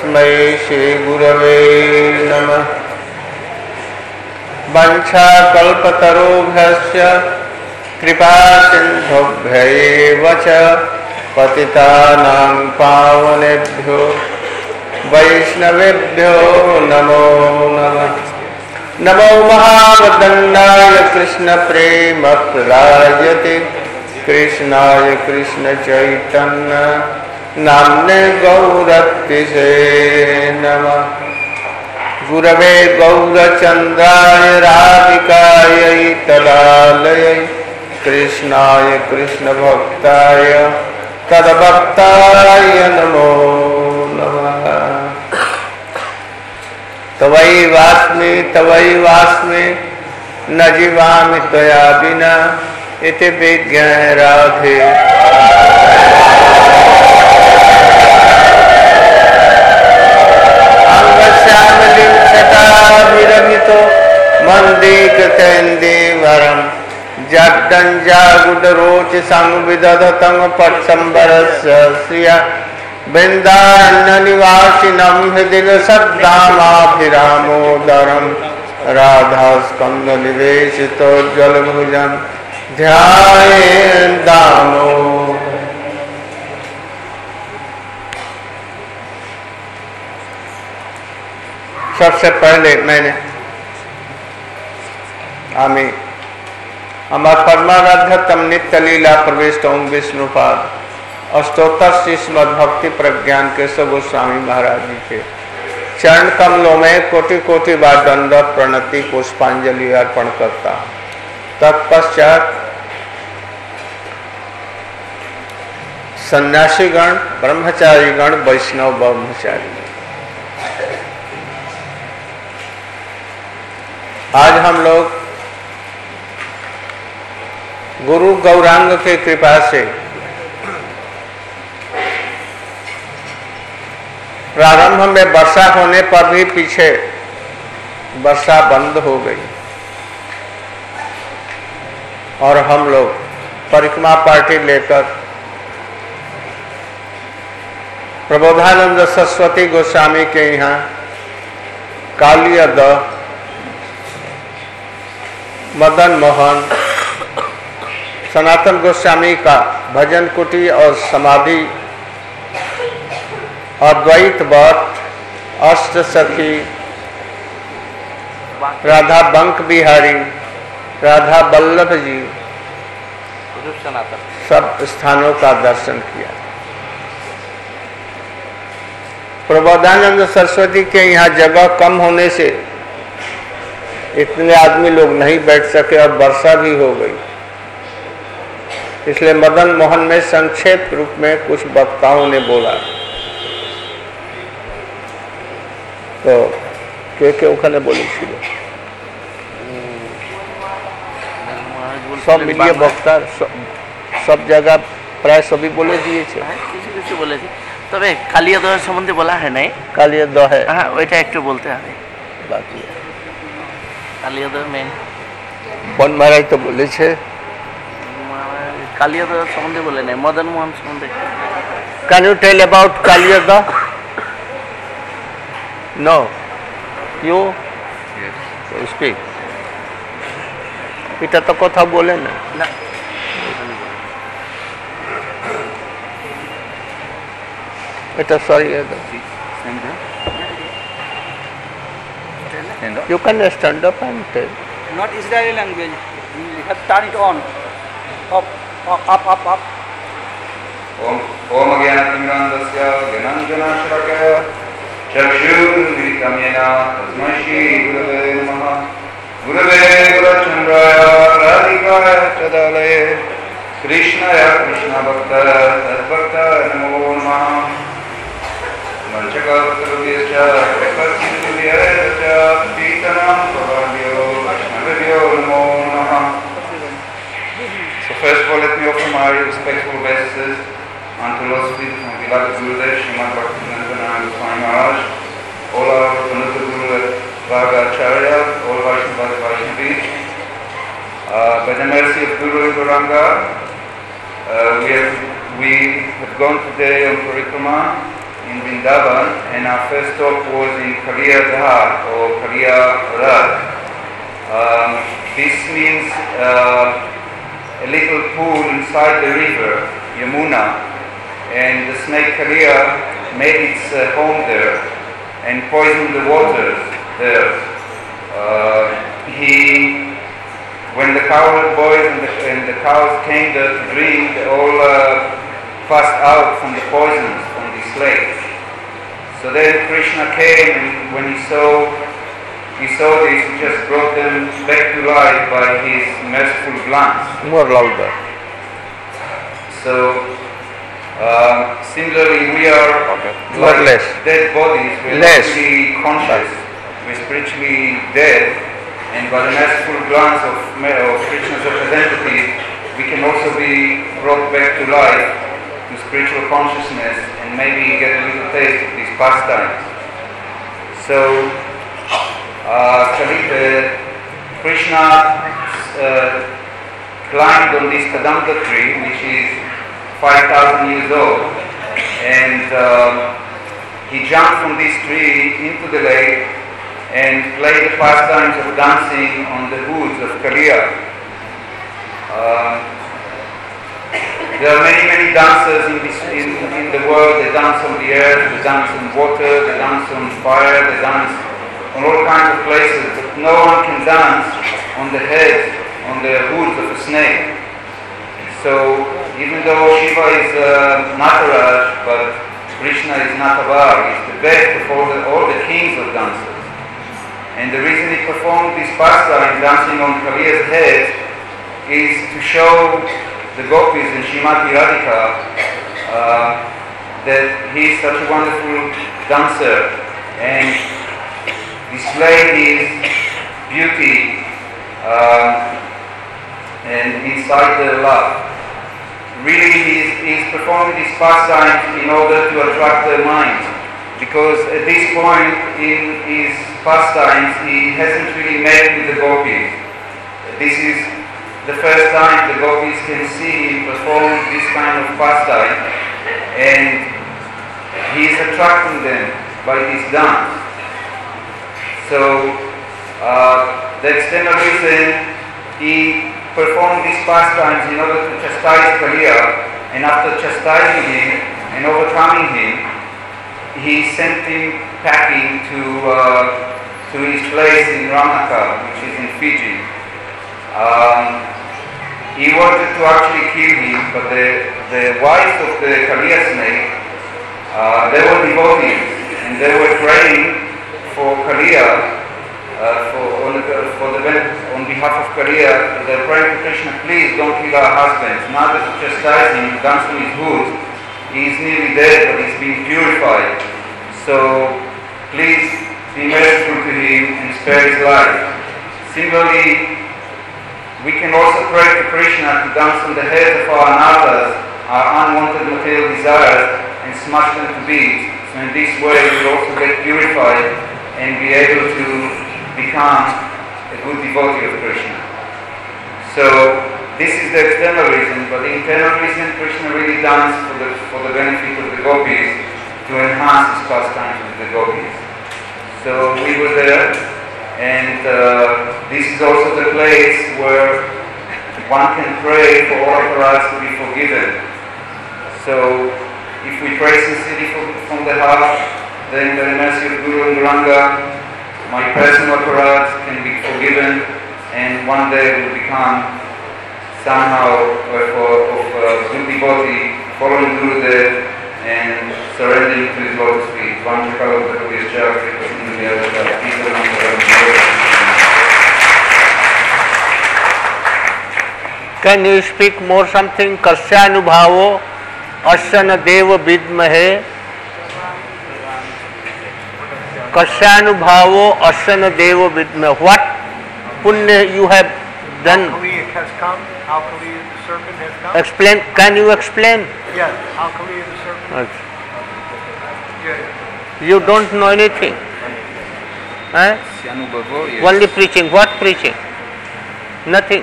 तस्मै श्रीगुरवे नमः। वंशाकल्पतरुभ्यश्च कृपासिन्धुभ्यैव च पतितानां पावनेभ्यो वैष्णवेभ्यो नमो नमः। नमो महावदन्नाय कृष्णप्रेमप्रदायते कृष्णाय कृष्णचैतन्य नाम्ने गौरतिसे नमः। गुरवे गौरचन्द्राय राधिकायै तदालयै कृष्णाय कृष्णभक्ताय तद्भक्ताय नमो नमः। तवैवास्मि न जीवामि त्वया विना इति विज्ञाय राधे। अंगश्यामलिं छटाभिरमितो मन्दीकृतेन्दीवरं जड्डञ्जागुडरोचसं विदधतं पट्सम्बरस्य श्रिया वृन्दारण्यनिवासिनं हृदि सद्दामाभिरामोदरं राधास्कन्धनिवेशितोज्ज्वलभुजं ध्यायेन् दामोदरम्। सबसे पहले मैंने हमार परमाराध्यतम नित्य लीला प्रविष्ट ओम विष्णुपाद अष्टोत्तर श्रीमद् भक्ति प्रज्ञान केशव गोस्वामी महाराज जी के चरण कमलों में कोटि कोटि बार दंडवत प्रणति पुष्पांजलि अर्पण करता। तत्पश्चात सन्यासीगण, ब्रह्मचारीगण, वैष्णव ब्रह्मचारी, आज हम लोग गुरु गौरांग के कृपा से प्रारंभ में वर्षा होने पर भी पीछे वर्षा बंद हो गई और हम लोग परिक्रमा पार्टी लेकर प्रबोधानंद सरस्वती गोस्वामी के यहाँ कालियद मदन मोहन सनातन गोस्वामी का भजन कुटी और समाधि अद्वैत वट अष्ट सखी राधा बंक बिहारी राधा वल्लभ जी सब स्थानों का दर्शन किया। प्रबोधानंद सरस्वती के यहाँ जगह कम होने से इतने आदमी लोग नहीं बैठ सके और वर्षा भी हो गई, इसलिए मदन मोहन में संक्षेप रूप में कुछ वक्ताओं ने बोला तो के ओखाने बोलेছিল सब मिलिए वक्ता सब जगह प्राय सभी बोले दिए কিছু বলেছি, তবে কালিয়া দহ সম্বন্ধে বলা হয় নাই। কালিয়া দহ হ্যাঁ ওইটা একটু বলতে হবে বাকি। কালিয়া দহ মেন বন महाराज তো বলেছে, কালিয়া দহ সম্বন্ধে বলে নাই, মদন মোহন সম্বন্ধে। Can you tell about কালিয়া দহ? No. You? Yes. So speak. এটা তো কথা বলে না। না। এটা sorry. You can stand up and tell. Not Israeli language. You have turn it on. Up. Om Gyanatimirandasya Gyananjanashrakaya चक्षुर्मिलितमेन तस्मै श्रीगुरवे नमः। गुरवे गुरचन्द्राय राधिकाय तदालये कृष्णाय कृष्णभक्ताय तद्भक्ताय नमो नमः। वंशकल्पतरुभ्यश्च कृपासिन्धुभ्यश्च पतितानां पावनेभ्यो वैष्णवेभ्यो नमो नमः। So first of all, let me offer my respectful obeisances unto Lord Sri beloved Gurudev Srimad Bhaktivedanta Swami Maharaj, all our Honorable Guru Bhagacharya, all Vaishnavis. By the mercy of Guru Gauranga, we have gone today on Parikrama in Vrindavan, and our first stop was in Kaliya Dhar or Kaliya Rad. This means a little pool inside the river, Yamuna, and the snake Kaliya made its home there and poisoned the waters there. When the cowherd boys and the cows came there to drink, they all passed out from the poisons from this lake. So then Krishna came, and when he saw this, he just brought them back to life by his merciful glance. More louder. So similarly, we are More less. dead bodies. We're Less. not really conscious. We're spiritually dead. And by the merciful glance of Krishna's representative, we can also be brought back to life, to spiritual consciousness, and maybe get a little taste of these pastimes. So, Krishna climbed on this Kadamba tree, which is 5,000 years old, and he jumped from this tree into the lake and played the pastimes of dancing on the hoods of Kaliya. There are many dancers in the world. They dance on the earth, they dance on water, they dance on fire, they dance on all kinds of places, but no one can dance on the head, on the hoods of a snake. So even though Shiva is Nataraj, but Krishna is Natavar, he's the best of all the kings of dancers. And the reason he performed this pastime, dancing on Kaliya's head, is to show the gopis and Srimati Radhika that he is such a wonderful dancer and display his beauty and incite their love. Really, he's performing these pastimes in order to attract their minds, because at this point in his pastimes he hasn't really met with the gopis. This is the first time the gopis can see him perform this kind of pastime, and he is attracting them by his dance. So the external reason he performed these pastimes in order to chastise Kaliya, and after chastising him and overcoming him, he sent him packing to his place in Ramnaka, which is in Fiji. He wanted to actually kill him, but the wife of the Kaliya snake, they were devotees, and they were praying for Kaliya, on behalf of Kaliya. They were praying to Krishna, please don't kill our husbands. Now that you chastise him, dance on his hood, he is nearly dead, but he's being purified. So please be merciful to him and spare his life. Similarly, we can also pray to Krishna to dance on the heads of our anathas, our unwanted material desires, and smash them to bits. So in this way we will also get purified and be able to become a good devotee of Krishna. So this is the external reason, but the internal reason, Krishna really danced for the benefit of the gopis, to enhance his pastimes with the gopis. So we were there, and this is also the place where one can pray for all aparats to be forgiven. So if we pray sincerely from the heart, then by the mercy of Guru and Gauranga, my personal aparats can be forgiven, and one day will become somehow of a good devotee, following Gurudev and surrendering to his lotus feet. Can you speak more something? Karsyanubhavo asana deva vidmahe. Karsyanubhavo asana deva vidmahe. What punya you have done? Alkali has come. Alkali the serpent has come. Explain. Can you explain? Yes, Alkali the serpent. You don't know anything. Only preaching. What preaching? Nothing.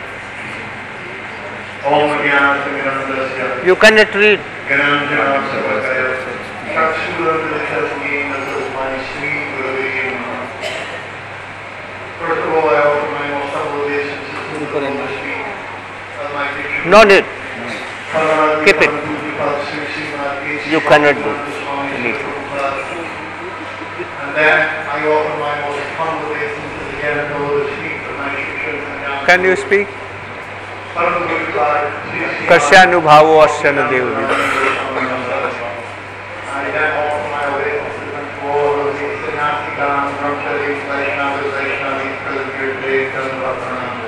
You cannot read. First of all, I offer my most humble obeisances to the Lord's feet of my teacher. No need. Keep it. You cannot do. You need to. And then I offer my most humble obeisances again at the Lord's feet of my teacher. Can you speak? Kasyanubhavo asyana devi. I then offer my obeisances unto all of the Sannyasigan, Brahmacharis, Vaishnavas, Vaishnavis present here today, Dhanavapranam.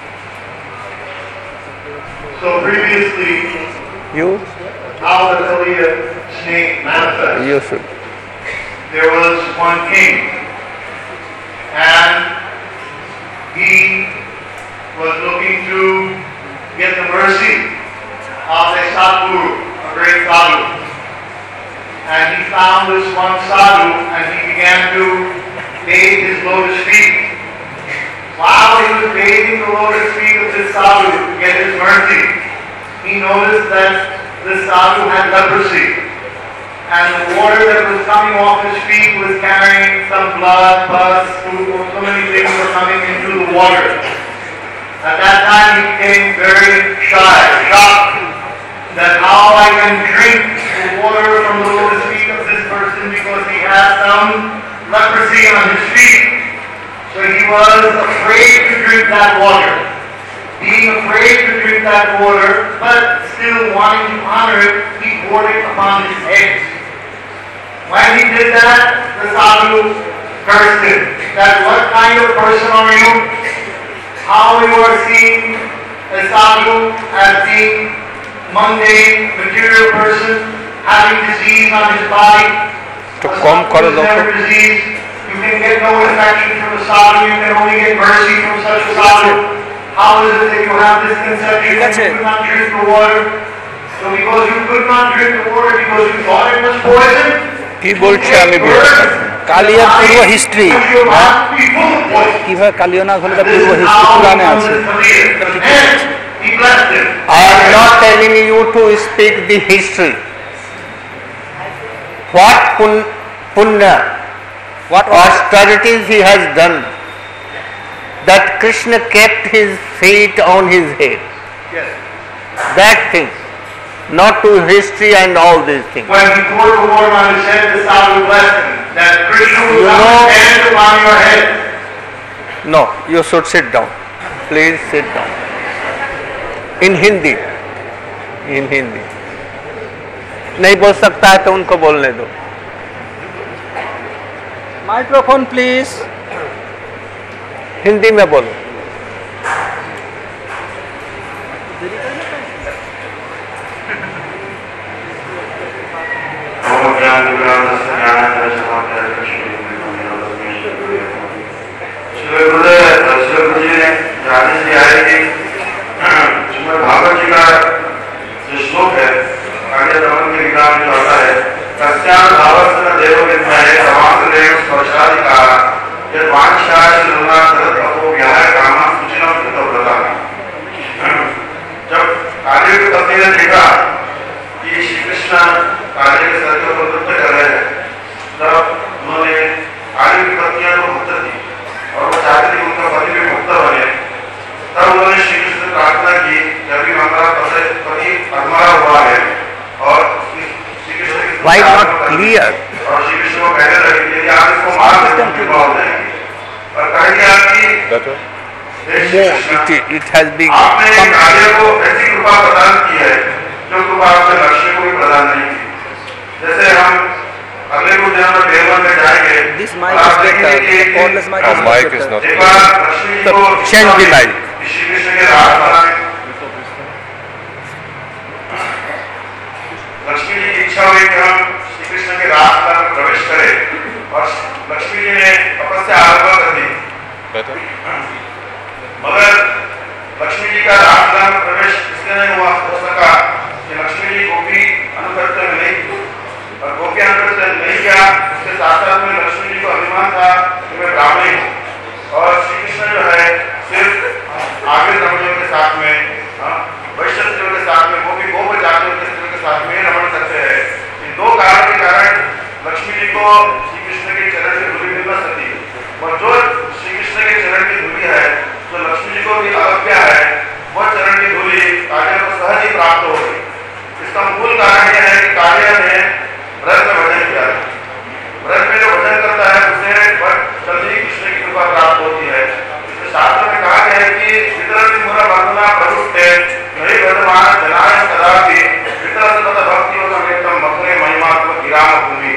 So previously, how the Kaliya snake manifests. You should. There was one king, and he was looking to get the mercy of a sadhu, a great sadhu. And he found this one sadhu, and he began to bathe his lotus feet. While he was bathing the lotus feet of this sadhu to get his mercy, he noticed that this sadhu had leprosy. And the water that was coming off his feet was carrying some blood, pus, food, so many things were coming into the water. At that time he became very shocked that how I can drink the water from the lotus feet of this person because he has some leprosy on his feet. So he was afraid to drink that water. Being afraid to drink that water, but still wanting to honor it, he poured it upon his head. When he did that, the sadhu cursed him. That what kind of person are you? How you are seeing a sadhu as being mundane, material person, having disease on his body. Disease. You can get no infection from a sadhu, you can only get mercy from such a sadhu. How is it that you have this conception that you could not drink the water? So because you could not drink the water because you thought it was poison, কি বলছে আমি কালিয়ার পূর্ব history কিভাবে কালিয়া না হলে তার পূর্ব history পুরাণে আছে I am not telling you to speak the history. What punya, what austerities he has done, that Krishna kept his feet on his head. Yes. That thing. Not to history and all these things. When he poured the water on his head, the sadhu blessed him. That Krishna will not stand upon your head. No, you should sit down. Please sit down. In Hindi. In Hindi. नहीं बोल सकता है तो उनको बोलने दो. Microphone please. Hindi में बोलो. भागवत जी का जो श्लोक है आगे दमन के विधान जो आता है कस्यान भावस्न देव विद्महे समास देव स्पर्शादि का यद वांछाय लुना तरत अपो व्याह कामा सूचना कृतो व्रता. जब काली की पत्नी ने देखा कि श्री कृष्ण काली के सर को नृत्य कर रहे हैं, तब उन्होंने काली की पत्नियां तो मुक्त थी और वो चाहती थी उनका पति भी मुक्त बने. तब उन्होंने श्री कृष्ण से प्रार्थना की कि अभी हमारा पति अधमरा हुआ है और श्री कृष्ण की Why not clear? और श्री कृष्ण को कहने लगे कि यदि आप इसको मार देते हैं कृपा हो जाएगी. और कहेंगे आपकी it has been आपने कार्य को ऐसी कृपा प्रदान की है जो कृपा आपने लक्ष्य को भी प्रदान नहीं की. जैसे हम अगले कुछ दिनों में देववन में जाएंगे. This mic is better. Cordless mic is better. एक बार लक्ष्मी जी को change the mic. Shri Krishna के रास बनाने लक्ष्मी जी की इच्छा हुई कि हम श्री कृष्ण के रास में प्रवेश करें और लक्ष्मी जी ने तपस्या आरंभ कर दी. मगर लक्ष्मी जी का रासलीला में प्रवेश इसलिए नहीं हो सका कि लक्ष्मी जी गोपी अनुकर्ता में नहीं और गोपी अनुकर्ता नहीं किया. उसके साथ साथ में लक्ष्मी जी को अभिमान था कि मैं ब्राह्मणी हूँ और श्री कृष्ण जो है सिर्फ आगे ब्राह्मणों के साथ में वैश्य स्त्रियों के साथ में गोपी गोप जातियों के स्त्रियों के साथ में रमण करते हैं. इन दो कारण के कारण श्री कृष्ण के चरण की धूलि मिल न सकती, और जो श्री कृष्ण के चरण की धूलि है, जो लक्ष्मी जी को भी अगत्या है, वह चरण की धूलि कालिया को सहज ही प्राप्त हो गई। इसका मूल कारण यह है कि कालिया ने व्रत में भजन किया। व्रत में जो भजन करता है उसे जल्दी कृष्ण की कृपा प्राप्त होती है। इसमें शास्त्र में कहा गया है कि वितरण मुरा बंधना प्रवृत्ते नहीं वर्तमान जनाय कदापि वितरण तथा भक्ति व समेतम मथुरे महिमात्मक विराम भूमि।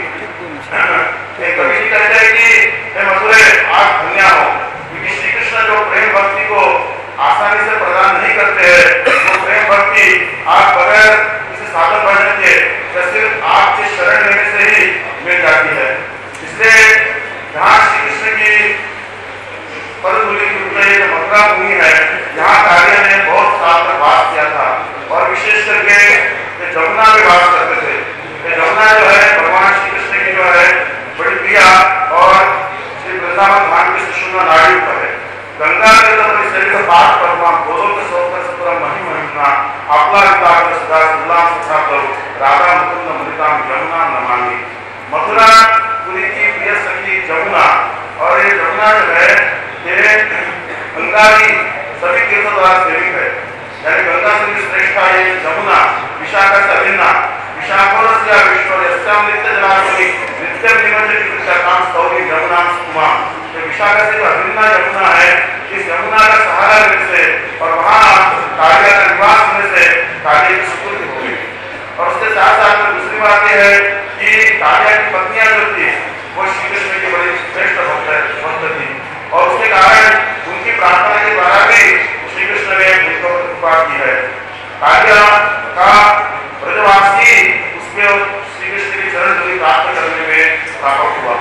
एक कवि जी कहते हैं कि हे मथुरे, आप धन्य हो, क्योंकि श्री कृष्ण जो प्रेम भक्ति को आसानी से प्रदान नहीं करते हैं, वो प्रेम भक्ति आप बगैर किसी साधन भजन के या सिर्फ आपके शरण लेने से ही मिल जाती है। इसलिए जहाँ श्री कृष्ण की पदधूलि की जो मथुरा भूमि है, यहाँ कालिया ने बहुत साल तक वास किया था, और विशेष करके जमुना में वास करते थे। जमुना जो है भगवान श्री कृष्ण की जो है बड़ी प्रिया और श्री वृंदावन धाम की सुषुम्ना नाड़ी पर है। गंगा के तपरि शरीर पाठ परमा गोलोक सौकर सतरम महि महिमा आपला विताक सदा सुलाम सदा करो राधा मुकुंद मृताम यमुना नमामि। मथुरा पुरी की प्रिय सखी जमुना, और ये जमुना जो है ये गंगा की सभी तीर्थों द्वारा सेवित है, यानी गंगा से भी श्रेष्ठ है जमुना। विशाखा से अभिन्ना विशाखोरस्य विश्वरस्याम नित्य जनार्दनी नित्य निमंत्रित विशाखाम स्तौरी जमुना कुमा। ये विशाखा से जो अभिन्ना यमुना है, इस यमुना का सहारा लेने से और वहाँ कालिया का निवास होने से कालिया की सुपुत्री हो गई। और उसके साथ साथ दूसरी बात यह है कि कालिया की पत्नियां जो थी वो श्री कृष्ण की बड़ी श्रेष्ठ भक्त थी, और उसके कारण उनकी प्रार्थना के द्वारा भी श्री कृष्ण ने उनको कृपा की है। कालिया का ब्रजवासी उसके श्री कृष्ण की चरण धूलि प्राप्त करने में प्राप्त हुआ।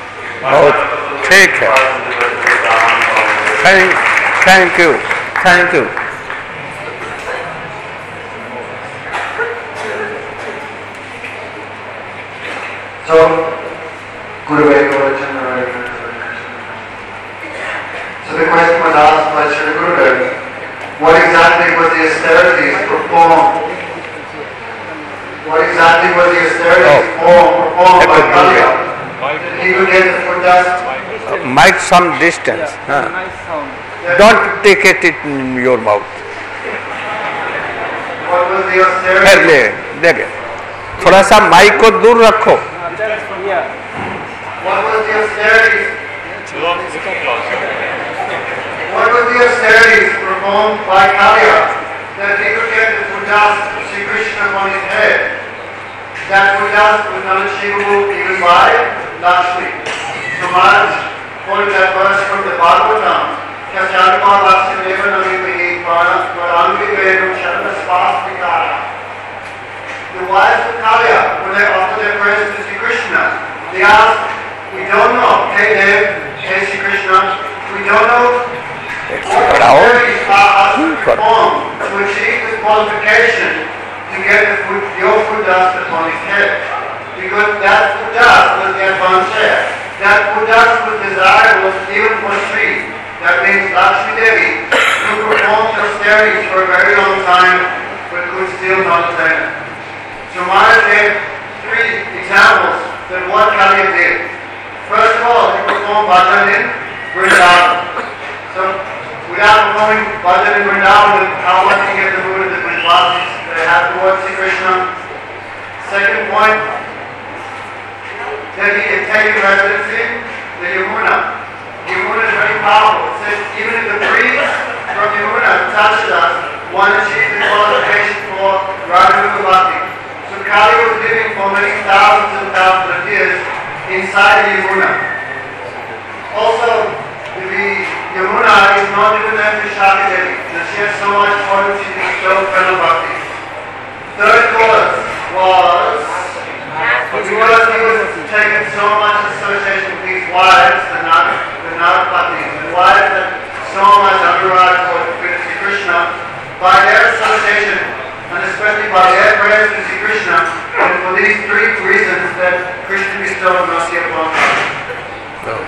बहुत ठीक है, thank you, thank you. So, Gurudev Gopachandra. So the question was asked by Sri Gurudev, what exactly was the austerities performed? What exactly was the austerities performed by Kalia? Did he go get the foot dust? Mic some distance. Don't take it in your mouth. What was the austerities? देखिए, थोड़ा सा mic को दूर रखो। What was the austerities? What was the austerities performed by Kalia that he could get the foot dust of Sri Krishna upon his head? That foot dust was not achievable even by Lakshmi. So Maharaj quoted that verse from the Bhagavatam, Kasyadma Lakshmi Nami Paranvi Vedam Sharana Spas Vikara. The wives of Kalia, when they offered their prayers to Sri Krishna, they asked, we don't know, hey Dev, hey Sri Krishna, we don't know what activities are asked to perform to achieve the qualification to get your foot dust upon his head. Because that foot dust was the advanced hair. That foot dust was desirable even for Sri. That means Lakshmi Devi, who performed austerities for a very long time but could still not attain it. So Maharaj gave 3 examples that what Kalia did. First of all, he performed bhajan in Vrindavan. So without performing bhajan in Vrindavan, how much he get the mood of the Vrindavan they have towards Sri Krishna. Second point, that he had taken residence in the Yamuna. Yamuna is very powerful. It says even if the breeze from Yamuna touches us, one achieves the qualification for Radha Bhakti. So Kali was living for many thousands and thousands of years inside the Yamuna. Also, the Yamuna is not even named Vishaka Devi. She has so much potency to bestow Prana Bhakti. Third cause was because he was taking so much association with these wives, the Nagapatis, the wives that so much anurag for Sri Krishna, by their association and especially by their prayers to Sri Krishna, and for these 3 reasons that Krishna bestowed mercy upon them.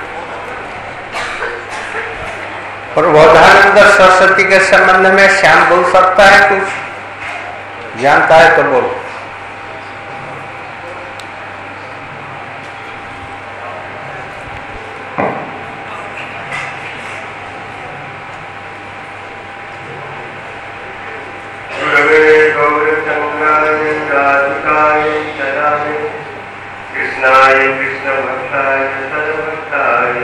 और बोधानंद सरस्वती के संबंध में श्याम बोल सकता है कुछ? जानता है तो बोलो। कृष्णाय कृष्ण भक्ताय सद्भक्ताय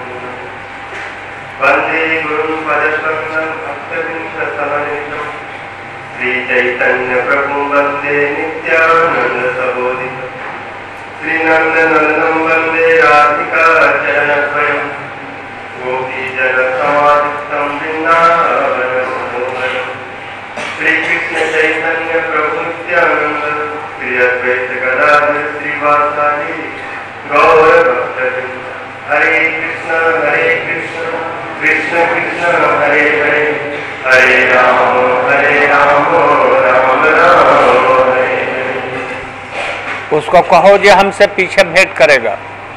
वंदे गुरुं पदद्वन्द्वं भक्तवृन्दसमन्वितं श्री चैतन्य प्रभु वंदे नित्यानंद सबोधितं श्री नंदनंदनं वंदे राधिका चरणद्वयं गोपीजन समाधितं वृन्दावन मनोहरं श्री कृष्ण चैतन्य प्रभु नित्यानंद श्री अद्वैत गदाधर श्रीवासादि गौर भक्तवृंद हरे कृष्ण कृष्ण कृष्ण हरे हरे हरे राम राम राम हरे हरे। उसको कहो जो हमसे पीछे भेंट करेगा।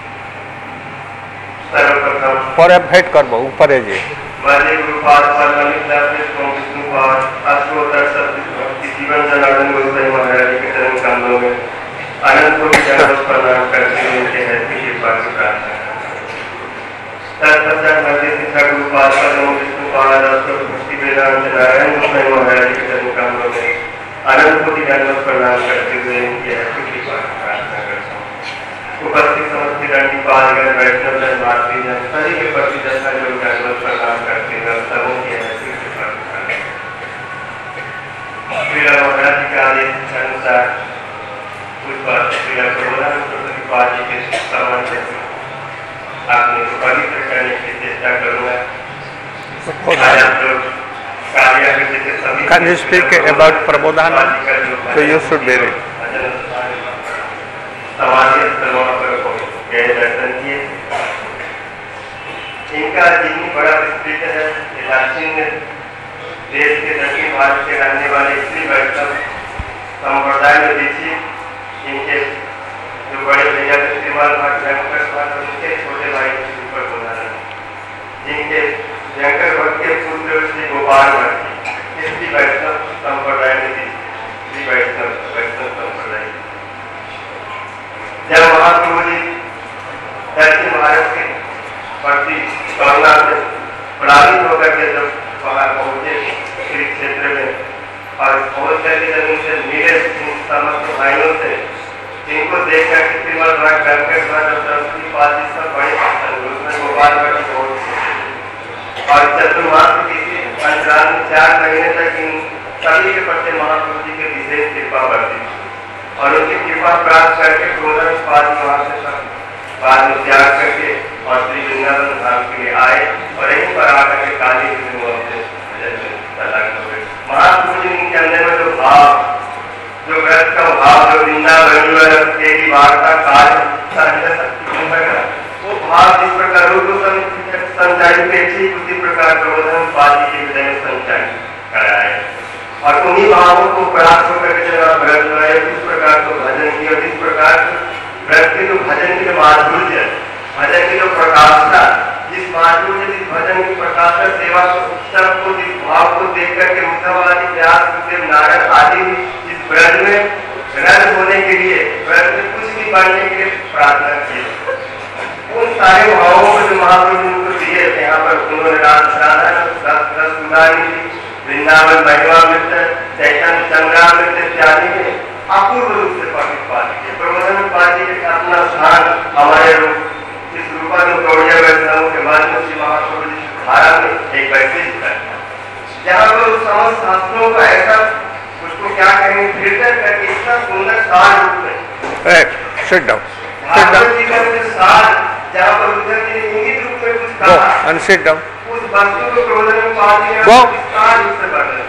सर्वप्रथम पर भेंट कर ऊपर है जी वाले गुरुपाद विष्णुपाद अष्टोत्तर भक्ति जीवन जनार्दन गोस्वामी महाराज के चरण कमलों में अनंत कोटि दंडवत प्रणाम करते हुए उनके हैप्पी कृपा की प्रार्थना तत्पश्चात मध्य शिक्षा गुरुपाद विष्णुपाद अष्टोत्तर भक्ति वेदांत नारायण गोस्वामी महाराज के चरण कमलों में अनंत कोटि दंडवत प्रणाम करते हुए उनके हैप्पी कृपा की प्रार्थना करता हूँ। उपस्थित समस्त दंडीपालगण वैष्णव जन भारतीय जन सभी के प्रति दशा जो दंडवत प्रणाम करते हुए सबों की हैप्पी कृपा की प्रार्थना। श्रीला महाराज जी के आदेश के अनुसार उस पर श्रीला प्रबोधानंद जी के सम्मान से आपने पवित्र करने की चेष्टा करूंगा। आज आप लोग कार्य के सभी Can you speak about Prabodhanand? So you should be ready. समाधि स्थलों पर गए दर्शन किए। इनका जीवन बड़ा विस्तृत है। दक्षिण देश के दक्षिण भारत के रहने वाले श्री वैष्णव संप्रदाय में देखिए इनके जो बड़े भैया श्रीमान भक्त उनके छोटे भाई ऊपर बोधानंद जिनके शंकर भक्त के पुत्र श्री गोपाल भट्ट श्री वैष्णव संप्रदाय में श्री वैष्णव संप्रदाय जब महाप्रभु जी दक्षिण भारत के प्रति करुणा से प्रभावित होकर के जब वहां पहुंचे श्री क्षेत्र में और पहुंच करके जब उनसे मिले समस्त भाइयों से इनको देख करके श्रीमद भाग करके सरस्वती पादी सब बड़े पसंद उसमें गोपाल भट्ट और चतुर्मास तिथि अंतराल में 4 महीने तक इन सभी के प्रति महाप्रभु जी के विशेष कृपा बढ़ती और उनकी कृपा प्राप्त करके क्रोधन पाद वहां से सब बाद में त्याग करके और श्री वृंदावन धाम के लिए आए और यहीं पर आकर के काली महाप्रभु जी के अंदर में जो भाव जो व्रत का भाव जो वृंदावन तेरी वार्ता कार्य वो भाव जिस प्रकार रूप संचालित ठीक उसी प्रकार प्रबोधन पाद के हृदय में संचालित कराए और उन्हीं भावों को प्राप्त होकर के जब आप व्रत बनाए किस प्रकार को भजन किया जिस प्रकार व्रत के जो भजन के जो माधुर्य भजन की जो प्रकाशता जिस माधुर्य जिस भजन की प्रकाशता सेवा सबको जिस भाव को देख करके उद्धव आदि व्यास सुखदेव नारद आदि इस व्रत में रंग होने के लिए व्रत में कुछ भी बनने के लिए प्रार्थना की उन सारे भावों को जो महाप्रभु उनको दिए यहाँ पर उन्होंने राधा वृंदावन महिमा मित्र चैतन्य संग्राम मित्र इत्यादि में अपूर्व रूप से पार्टिसिपेट किए। प्रबोधन पार्टी के अपना स्थान हमारे रूप इस रूपा में गौड़िया वैष्णव के बाद में श्री महाप्रभु जी धारा में एक वैशिष्ट है जहाँ पर समस्त शास्त्रों का ऐसा उसको क्या कहेंगे फिल्टर करके इतना सुंदर सार रूप में भागवत जी का जो सार जहाँ पर उद्धव जी ने इंगित रूप में कुछ कहा उस वस्तु को प्रबोधन पार्टी में विस्तार रूप से वर्णन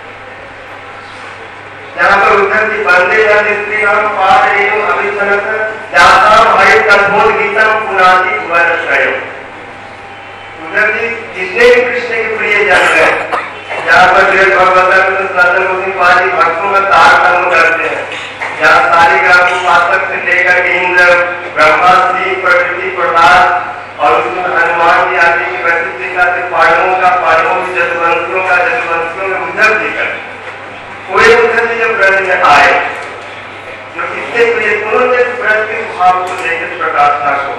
जहाँ पर उद्धव जी बंदे स्त्री नाम पाठ रेणु अभिसनत जाताम हरि तद्भोध गीतम पुनाति वर्षयो उद्धव जी जितने भी कृष्ण के प्रिय जन हैं जहाँ पर देव भगवतन सनातन गोस्वामी पादी भक्तों का तारतम्य करते हैं जहाँ शालिग्राम को पातक से लेकर के इंद्र ब्रह्मा शिव प्रकृति प्रहलाद और उसमें हनुमान जी आदि की वैशिष्टता से पांडवों की जदुवंशियों में उद्धव जी का कोई उद्धव जी जब व्रत में आए जो कितने प्रिय उन्होंने व्रत के भाव को लेकर प्रकाशना को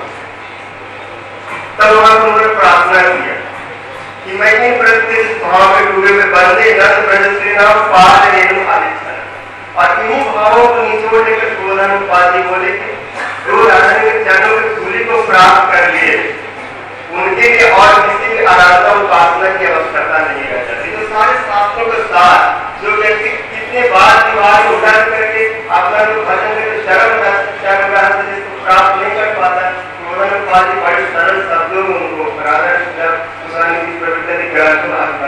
तब वहां उन्होंने प्रार्थना किया कि मैं इन व्रत के भाव में डूबे में बंदे नंद ब्रज श्री नाम पाद रेणु आदि और इन्हीं भावों को निचोड़ लेकर प्रबोधन पादी बोले कि जो राधा के चरणों की धूलि को प्राप्त कर लिए, उनके लिए और किसी भी आराधना उपासना की आवश्यकता नहीं रह जाती। तो सारे शास्त्रों के साथ जो व्यक्ति कितने बार दीवार को उड़ान करके अपना जो भजन में शर्म रहस्य जिसको प्राप्त नहीं कर पाता, उन्होंने बड़े सरल शब्दों में उनको राधा की प्रवृत्ति ग्रंथ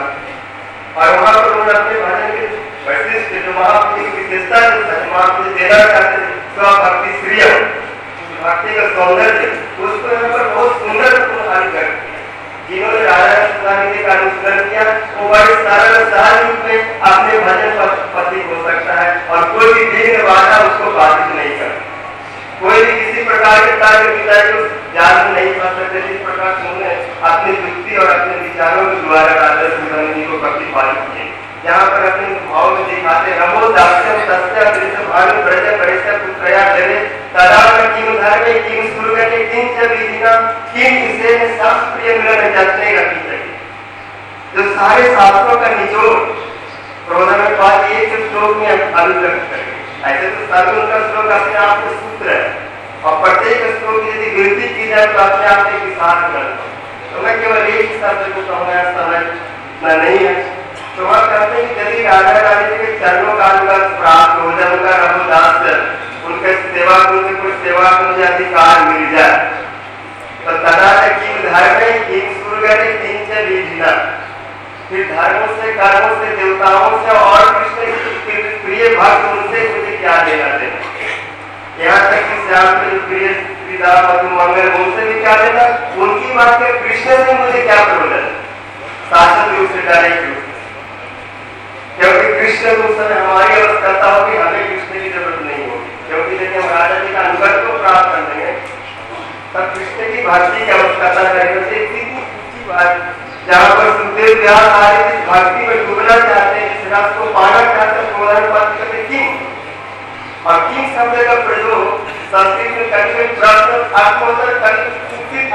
और वहां पर उन्होंने अपने भजन के वैशिष्ट जो महापुरुष की विशेषता जो महापुरुष देना चाहते थे, स्वभक्ति श्रिय भक्ति का सौंदर्य, उसको यहाँ पर बहुत सुंदर हल कर जिन्होंने राधा जी का अनुसरण किया, वो बड़े सरल सहज रूप में अपने भजन पति हो सकता है और कोई भी विघ्न बाधा उसको बाधित नहीं करता। कोई भी किसी प्रकार के कार्य पिता को जान नहीं पा सकते, जिस प्रकार से उन्होंने अपनी युक्ति और अपने विचारों के द्वारा राधा जी को प्रतिपादित किए। यहाँ पर अपने भाव में दिखाते रमो दास्यम सत्य कृष्ण भानु ब्रज परिसर पुत्रया जले तदा किम धर्मे किम सुरगते किंच विधिना किम इसे शास्त्रीय मिलन जतने रखी सके। जो सारे शास्त्रों का निचोड़ प्रबोधन पाठ एक श्लोक में अभिव्यक्त करेंगे। ऐसे तो सभी उनका श्लोक अपने आप में सूत्र है और प्रत्येक श्लोक की यदि गिनती की जाए तो अपने आप में विशाल ग्रंथ। तो मैं केवल एक शब्द को कहूँगा, समझना नहीं है। तो वह कहते हैं कि यदि राधा रानी के चरणों का अनुगत प्राप्त हो जाए, उनका रघुदास उनके सेवा उनके कोई सेवा को मुझे अधिकार मिल जाए, तो तदा किम धर्मे किम सुरगते किंच विधिना, फिर धर्मों से कर्मों से देवताओं से और कृष्ण के प्रिय भक्त उनसे मुझे क्या लेना देना। यहाँ तक कि श्याम के प्रिय श्रीदा मधु मंगल उनसे भी क्या लेना, उनकी बात के कृष्ण से मुझे क्या प्रयोजन, शाश्वत रूप से डायरेक्ट रूप से, क्योंकि कृष्ण को उस समय हमारी आवश्यकता होगी, हमें कृष्ण की जरूरत नहीं होगी। क्योंकि यदि हम राजा जी का अनुगत को प्राप्त कर लेंगे तब कृष्ण की भक्ति की आवश्यकता रहेगी। इतनी ऊंची बात जहाँ पर सुखदेव व्यास आदि इस भक्ति में डूबना चाहते हैं, इस रस को पाना चाहते हैं, प्रबोधन पाठ करते किंग और किंग शब्द का प्रयोग संस्कृत में कभी प्रश्न अर्थोत्तर कभी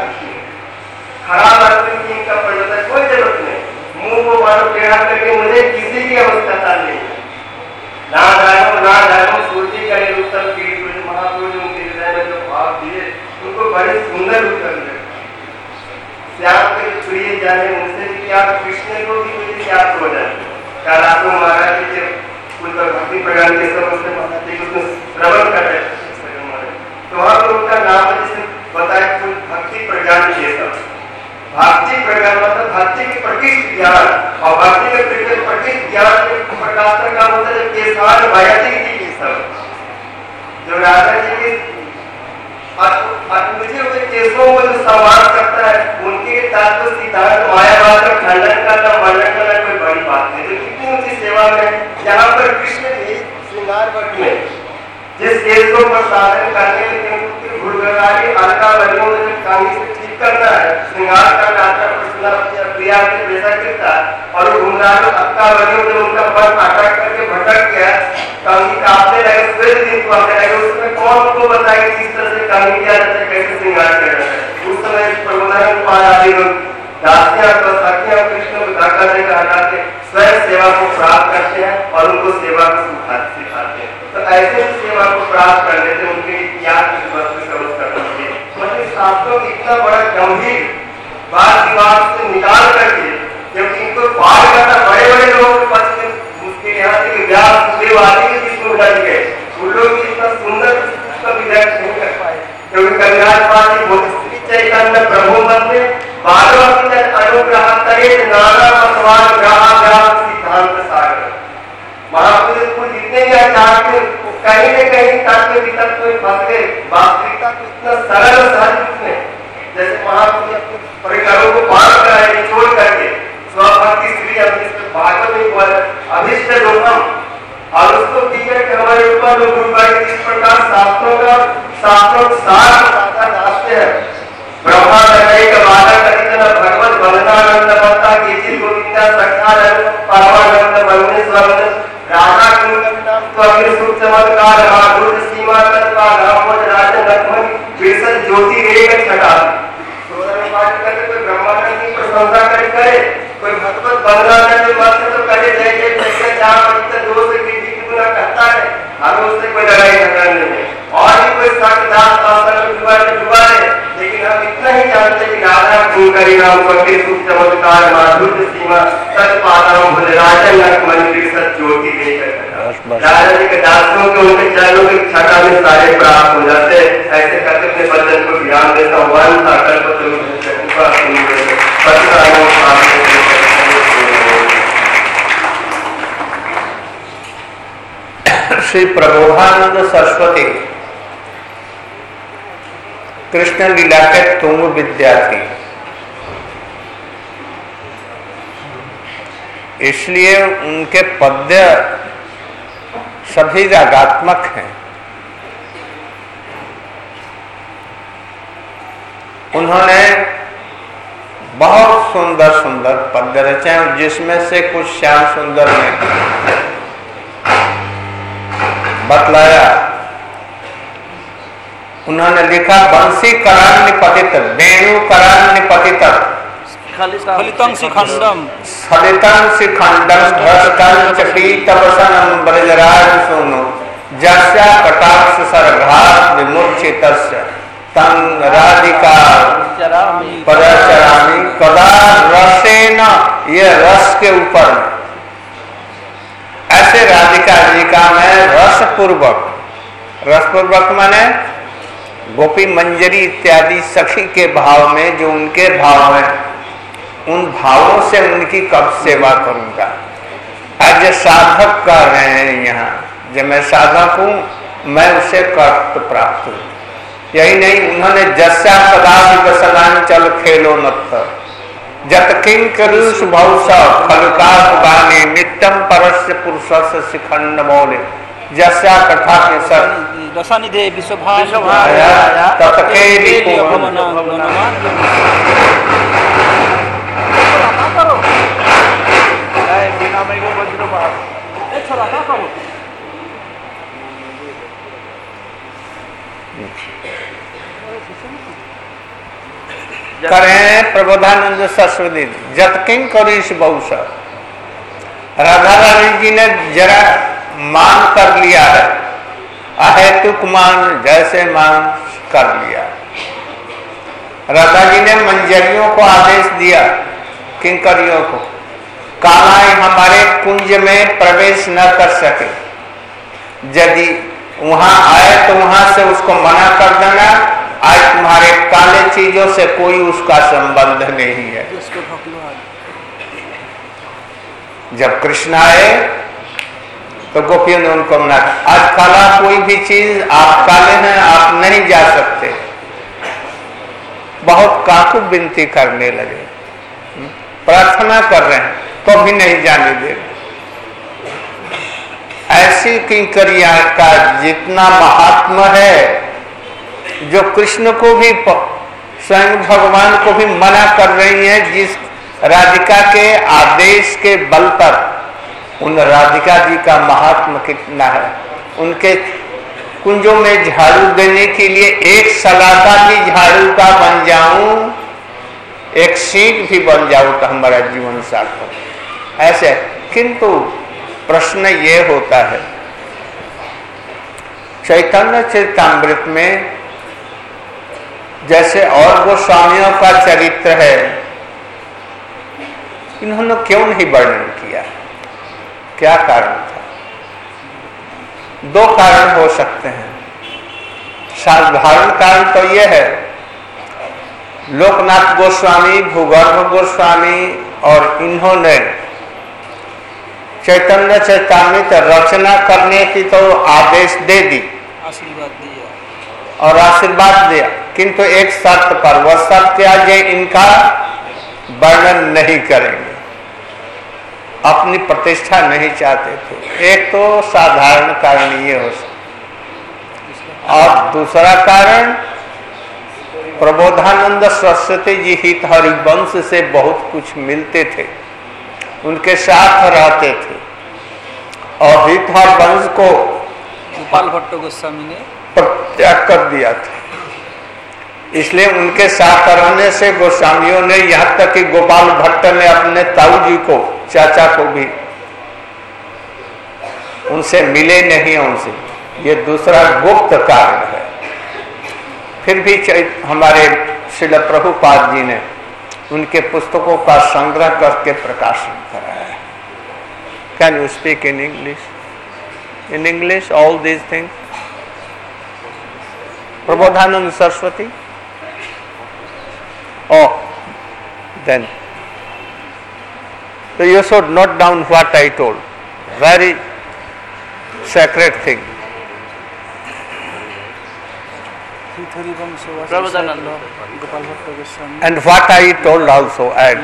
खराब अर्थ में किंग का प्रयोग है। कोई जरूरत नहीं, मुंह को मानो टेढ़ा करके मुझे किसी की आवश्यकता नहीं है। ना जानो सूर्य का उत्तर पीढ़ी महापुरुष उनके हृदय में जो भाव दिए उनको बड़े सुंदर उत्तर मिले। श्याम के प्रिय जाने उनसे भी क्या, कृष्ण को भी मुझे क्या प्रयोजन। कल आपको महाराज जी के उन पर भक्ति प्रदान के सब उसने महाराज जी को श्रवण कर रहे तो वहां पर उनका नाम जिसे बताया भक्ति प्रज्ञान के सब भक्ति प्रज्ञान मतलब भक्ति के प्रकृष्ट ज्ञान और भक्ति के प्रकृष्ट ज्ञान के प्रकाशन का मतलब केसार भयाजी जी के सब जो राजा जी के मुझे उनके केसों को जो संवार सकता है, उनके तत्व सिद्धांत मायावाद का खंडन करना वर्णन करना कोई बड़ी बात नहीं। तो कितनी उनकी सेवा में जहाँ पर कृष्ण भी श्रृंगार वर्ग में जिस केस को प्रसारण करने में गुरुगारी अलकावलियों में कांगी से ठीक करना है, श्रृंगार का नाटक क्रिया के पैसा करता और गुरुगारी अलकावलियों में उनका मन अटक करके भटक गया, कांगी काटने लगे, स्वेद दिन को आने लगे, उसमें कौन को बताया किस तरह से कांगी किया जाता है, कैसे श्रृंगार किया जाता है। उस समय प्रबोधन पाठ आदि लोग दासियां तो सखियां कृष्ण को धक्का देकर हटाते स्वयं सेवा को प्राप्त करते हैं और उनको सेवा को सिखाते हैं। तो ऐसे सेवा को प्राप्त करने से उनके ज्ञान की वस्तु सर्व करना चाहिए। मतलब शास्त्रों की इतना बड़ा गंभीर बात विवाद से निकाल करके, क्योंकि इनको पार करना बड़े बड़े लोगों के पास मुश्किल, यहाँ से व्यास सुदेव आदि के जिसको उठा गए उन लोग इतना सुंदर उसका विवेक नहीं कर पाए, क्योंकि कल्याण चैतन्य प्रभु मत में अनुग्रह करे नाना मतवान ग्रह सिद्धांत सागर महापुरुष को जितने भी आचार्य थे कहीं न कहीं तत्व वितत्व में फंस गए। वास्तविकता को इतना सरल सहज रूप में जैसे महापुरुष परिकरों को बांध कर आए निचोड़ करके स्वभक्ति श्री भागवत में बोल अभिष्ट लोकम और उसको टीका के हमारे ऊपर लोग इस प्रकार शास्त्रों का सार रास्ते हैं। ब्रह्मा एक बालक कथितन भगवत वंदनानंद बत्ता केचित गोविंदा सखानंद परमानंद वंदे स्वर्ण राधा कुंड नाम स्वामी सुख चमत्कार माधुर्य सीमा तत्वा रामोज राजन लक्ष्मण विरसत ज्योति रेख छटा। सोदर पाठ करके कोई ब्रह्मानंद की प्रशंसा करे, कोई भगवत वंदनानंद मत तो करे जय जय जय जहाँ पवित्र दोष की गुना कहता है, हमें उससे कोई लड़ाई झगड़ा नहीं है। और भी कोई डुबा है, लेकिन हम इतना ही जानते हैं कि राधा किंकरी नाम करके सुख चमत्कार माधुर्य सीमा सच पाता हूँ राजन मंदिर सच ज्योति लेकर राजा जी के दासों के उनके चरणों की छटा में सारे प्राप्त हो जाते। ऐसे करके अपने बचन को ध्यान देता हूँ। वन साकर श्री प्रबोधानंद सरस्वती कृष्ण लीला के तुंग विद्यार्थी, इसलिए उनके पद्य सभी रागात्मक हैं। उन्होंने बहुत सुंदर सुंदर पद्य रचे हैं, जिसमें से कुछ श्याम सुंदर ने बतलाया। उन्होंने लिखा बंसी करान्य पतित वेणु करान्य पतित फलितं शिखंडम भ्रष्टं चपीतवसनं ब्रजराज सोनो जस्या कटाक्ष सरघात विमूर्छितस्य तं राधिका परचरामि कदा रसेन, ये रस के ऊपर ऐसे राधिका जी का मैं रसपूर्वक माने गोपी मंजरी इत्यादि सखी के भाव में जो उनके भाव हैं, उन भावों से उनकी कब सेवा करूंगा। आज साधक कर रहे हैं यहाँ, जब मैं साधक हूँ मैं उसे कर्त प्राप्त हूँ। यही नहीं, उन्होंने जस्या सदा विकसनांचल खेलो नत्थ जत किं करुष भौस खलुकास गाने नित्यम परस्य पुरुषस्य शिखंड मौले जस्या कथा के सर रसानिधे विश्वभाया ततके करें प्रबोधानंद सरस्वती जतकिंग करीश बहुश। राधा रानी जी ने जरा मान कर लिया है, अहेतुक मान जैसे मान कर लिया। राधा जी ने मंजरियों को आदेश दिया, किंकरियों को, कालाएं हमारे कुंज में प्रवेश न कर सके, यदि वहां आए तो वहां से उसको मना कर देना। आज तुम्हारे काले चीजों से कोई उसका संबंध नहीं है। जब कृष्ण आए तो गोपियों ने उनको मना, आज काला कोई भी चीज, आप काले हैं, आप नहीं जा सकते। बहुत काकू विनती करने लगे, प्रार्थना कर रहे हैं तो भी नहीं जाने दे रहे। ऐसी किंकरिया का जितना महात्मा है, जो कृष्ण को भी स्वयं भगवान को भी मना कर रही है, जिस राधिका के आदेश के बल पर, उन राधिका जी का महात्मा कितना है। उनके कुंजों में झाड़ू देने के लिए एक सलाका भी झाड़ू का बन जाऊं, एक सीट भी बन जाऊं तो हमारा जीवन सार्थक ऐसे। किंतु प्रश्न ये होता है, चैतन्य चरितामृत में जैसे और गोस्वामियों का चरित्र है, इन्होंने क्यों नहीं वर्णन किया? क्या कारण था? दो कारण हो सकते हैं। साधारण कारण तो यह है, लोकनाथ गोस्वामी, भूगर्भ गोस्वामी और इन्होंने चैतन्य चरितामृत रचना करने की तो आदेश दे दी, आशीर्वाद दिया और आशीर्वाद दिया, किंतु एक शर्त पर, वह शर्त क्या, ये इनका वर्णन नहीं करेंगे, अपनी प्रतिष्ठा नहीं चाहते थे। एक तो साधारण कारण ये हो सकता, और दूसरा कारण प्रबोधानंद सरस्वती जी हित हरिवंश से बहुत कुछ मिलते थे, उनके साथ रहते थे, और हित हरिवंश को गोपाल भट्ट गोस्वामी ने त्याग कर दिया था। इसलिए उनके साथ रहने से गोस्वामियों ने, यहाँ तक कि गोपाल भट्ट ने अपने ताऊ जी को, चाचा को भी उनसे मिले नहीं, उनसे। ये दूसरा गुप्त कारण है। फिर भी हमारे श्रील प्रभुपाद जी ने उनके पुस्तकों का संग्रह करके प्रकाशन कराया है. Can you speak in English? In English all these things. Prabodhananda Saraswati. Oh, then. So you should note down what I told. Very sacred thing. And what I told also add.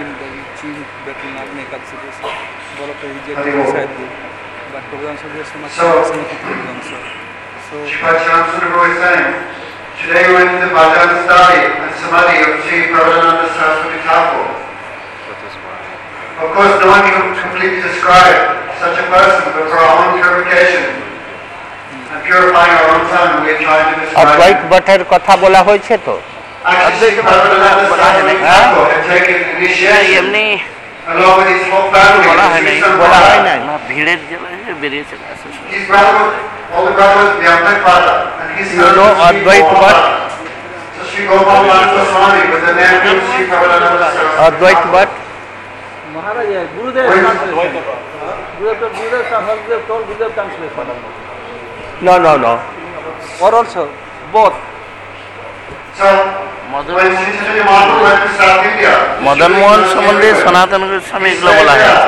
So, is saying, today we went to the Bhajan study and Samadhi of Sri Prabhupada Saraswati Thakur. Of course, no one can completely describe such a person, but for our own purification and purifying our own tongue, we are trying to describe Advaita Bhattar कथा बोला होय छे तो actually, Sri Prabhupada Saraswati Thakur had taken initiation along with his whole family. His brother, older brother was Vyamtakpada, and his son was Sri Gopal. So Sri Gopal Goswami was the man who Sri Prabhupada Saraswati. Advaita Bhatt. Maharaj, Gurudev translation. Gurudev told Gurudev translation. No. Or also, both. So, when Sri Chaitanya Mahaprabhu went to South India, Madan Mohan संबंधी सनातन गोस्वामी এগুলো বলা হয়েছে.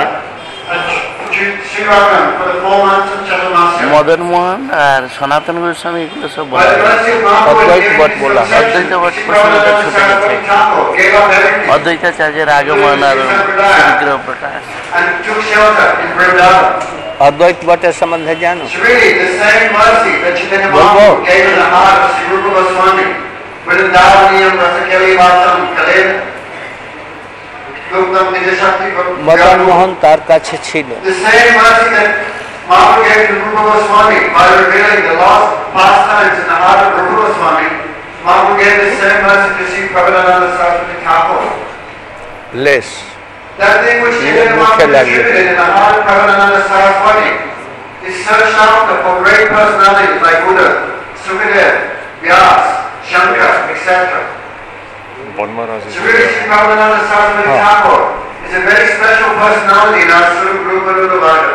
Sri Ragam for the 4 months of Chaturmasya. Madan Mohan আর সনাতন গোস্বামী এগুলো সব বলা By the হয়েছে. mercy of Mahaprabhu, Advaita Bhatt bola. Advaita Bhatt Sri প্রসঙ্গটা Prabhupada ছুটে Saraswati গেছে. Thakur gave up everything অদ্বৈতাচার্যের আগমন আর বিগ্রহ প্রকাশ. and took shelter in Vrindavan. अद्वैत भट्टर संबंध जानो. It's really the same mercy that Chaitanya Bobo. Mahaprabhu gave in the heart of Sri Rupa Goswami. Vrindavaniyam Rasakeli Vasam Kalem Guptam Nideshakti Madan Mohan तार काछे छिलो. The same mercy that Mahaprabhu gave to Rupa Goswami by revealing the lost pastimes in the heart of Rupa Goswami, Mahaprabhu gave the same mercy to Sri Prabhupada Saraswati Thakur. Less. That thing which Ye Chaitanya mukhya Mahaprabhu lage. distributed in the heart of Prabhupada Saraswati is searched after for great personalities like Buddha, Sukadev, Vyas, Shankar, etc. So really Sri Prabhupada Saraswati Thakur is a very special personality in our Sri Guru Varga.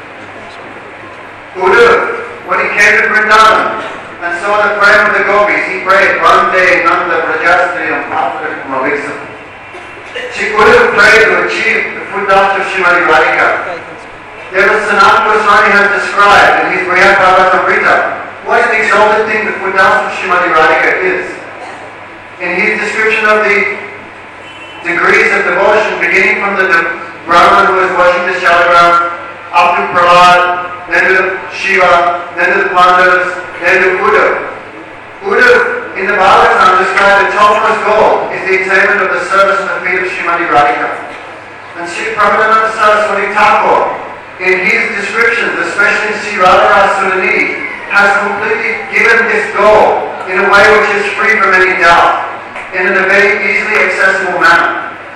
Buddha, when he came to Vrindavan and saw the prayers of the gopis, he prayed, Vande Nanda Prajastriyam Patrikum. Sri Buddha prayed to achieve the footsteps of Srimati Radhika. There was Sanatana Goswami has described in his Brihad Bhagavatamrita what an exalted thing the footsteps of Srimati Radhika is. In his description of the degrees of devotion, beginning from the Brahman who was washing the shalagram, up to Prahlad, then to Shiva, then to the Pandavas, then to Buddha. Buddha in the Bhagavatam described the topmost goal is the attainment of the service of the feet of Srimati Radhika. And Sri Prabhupada Saraswati Thakur, in his descriptions, especially in Sri Radharasa Sunanidhi, has completely given this goal in a way which is free from any doubt, and in a very easily accessible manner.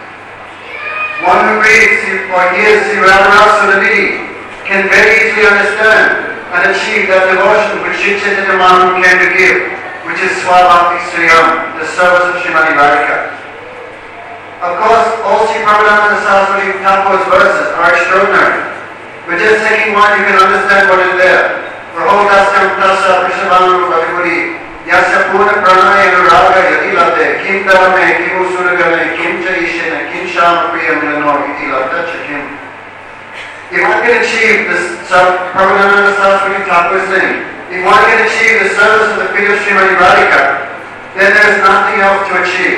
One who reads or hears Sri Radharasa Sunanidhi can very easily understand and achieve that devotion which Sri Chaitanya Mahaprabhu came to give, which is Swabhakti Sriyam, the service of Srimati Radhika. Of course, all Sri Prabhupada Saraswati Thakur's verses are extraordinary. But just taking one, you can understand what is there. Rahodasyam tasa prishabanu radhipuri yasya purna pranaya anuraga yati labde kim davame kim usuragane kim cha ishena kim shama priyam nano iti labda chakim. If one can achieve this Prabhupada Saraswati Thakur's thing, if one can achieve the service of the feet of Srimati Radhika, then there is nothing else to achieve.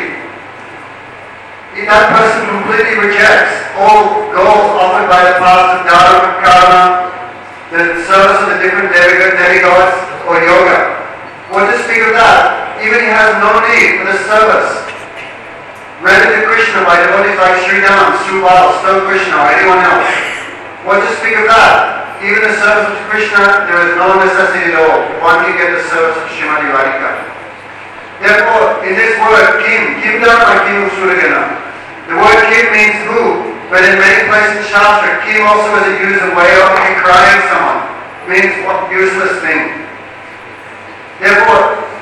If that person completely rejects all goals offered by the paths of Dharma, Karma, the service of the different demigods, or yoga, what to speak of that? Even he has no need for the service rendered to Krishna by devotees like Sridham, Subal, Sto Krishna, or anyone else. What to speak of that? Even the service of Krishna, there is no necessity at all. One can get the service of Srimati Radhika. Therefore, in this word, Kim Dharma, Kim Usuragana. The word Kim means who, but in many places in Shastra, Kim also is a use of way of decrying someone. Means what useless thing. Therefore,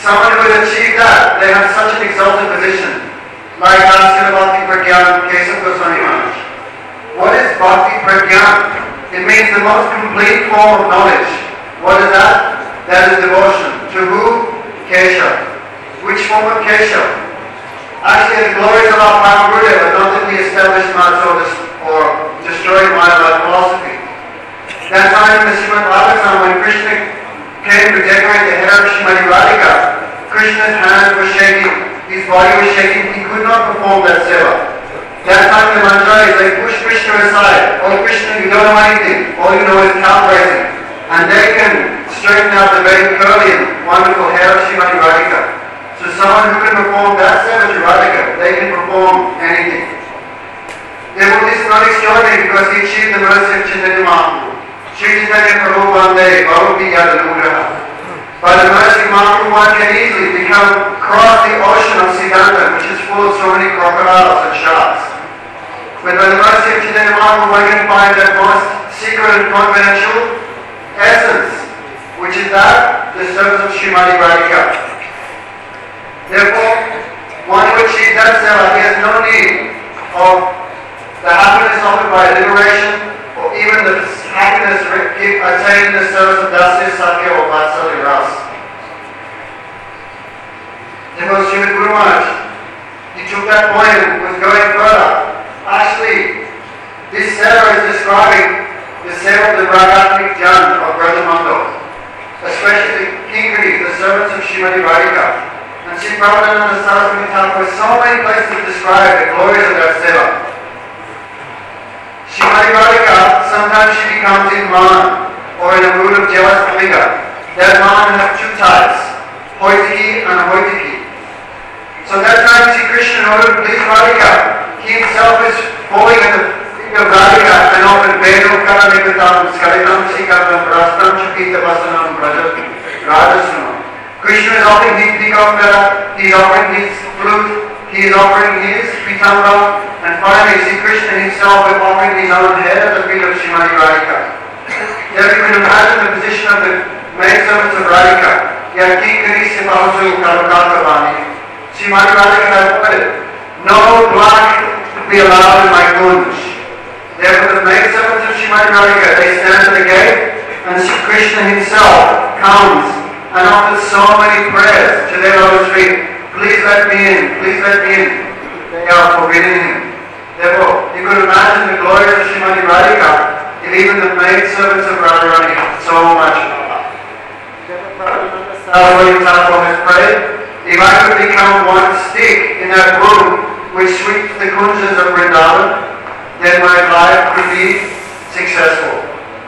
someone who has achieved that, they have such an exalted position, like Srila Bhakti Pragyan Kesava Goswami Maharaj. What is Bhakti Pragyan? It means the most complete form of knowledge. What is that? That is devotion. To who? Kesava. Which form of Kesava? Actually, the glories of our Prime Gurudeva are not that we established Madhya or destroyed Mayavada philosophy. That time in the Srimad Bhagavatam, when Krishna came to decorate the hair of Srimati Radhika, Krishna's hands were shaking, his body was shaking, he could not perform that seva. That time the Manjaris, they pushed Krishna aside. Oh Krishna, you don't know anything, all you know is cow raising. And they can straighten out the very curly and wonderful hair of Srimati Radhika. So someone who can perform that seva to Radhika, they can perform anything. Therefore this is not extraordinary because he achieved the mercy of Chaitanya Mahaprabhu. Shri Chaitanya Prabhu Bande, Bhavapi Yadanugraha. By the mercy of Mahaprabhu, one can easily cross the ocean of Siddhanta, which is full of so many crocodiles and sharks. But by the mercy of Chaitanya Mahaprabhu, one can find that most secret and confidential essence, which is that, the service of Srimati Radhika. Therefore, one who achieves that seva, he has no need of the happiness offered by liberation, or even the happiness attained in the service of Dasya Sakya or Vatsalya Ras. Therefore, Srimad Guru Maharaj, he took that point and was going further. Actually, this seva is describing the seva of the Ragatmik Jan of Brajamangal, especially the Kinkaris, the servants of Srimati Radhika. And Sri Prabhupada and Saraswati Thakur, so many places describe the glories of that seva. Srimati Radhika, sometimes she becomes in man or in a mood of jealous anger. That man has two types, Hoitiki and Hoitiki. So that time Sri Krishna, in order to please Radhika, he himself is falling at the feet of Radhika and often Vedo Karanikatam, Skalitam Sikatam, Rastam Chakita Vasanam, Rajasunam. Krishna is offering his peacock, he is offering his flute, he is offering his pitambara, and finally Sri Krishna himself is offering his own head at the feet of Srimati Radhika. There you can imagine the position of the maidservants of Radhika. Yakinkari Sipahusu Kalakakavani. Srimati Radhika has put it, no black to be allowed in my kunj. Therefore the maidservants of Srimati Radhika, they stand at the gate, and Sri Krishna himself comes and offers so many prayers to their lotus feet. Please let me in, please let me in. They are forbidding him. Therefore, you could imagine the glories of Srimati Radhika if even the maidservants of Radharani had so much power. Saraswati Thakur has prayed, if I could become one stick in that broom which sweeps the kunjas of Vrindavan, then my life could be successful.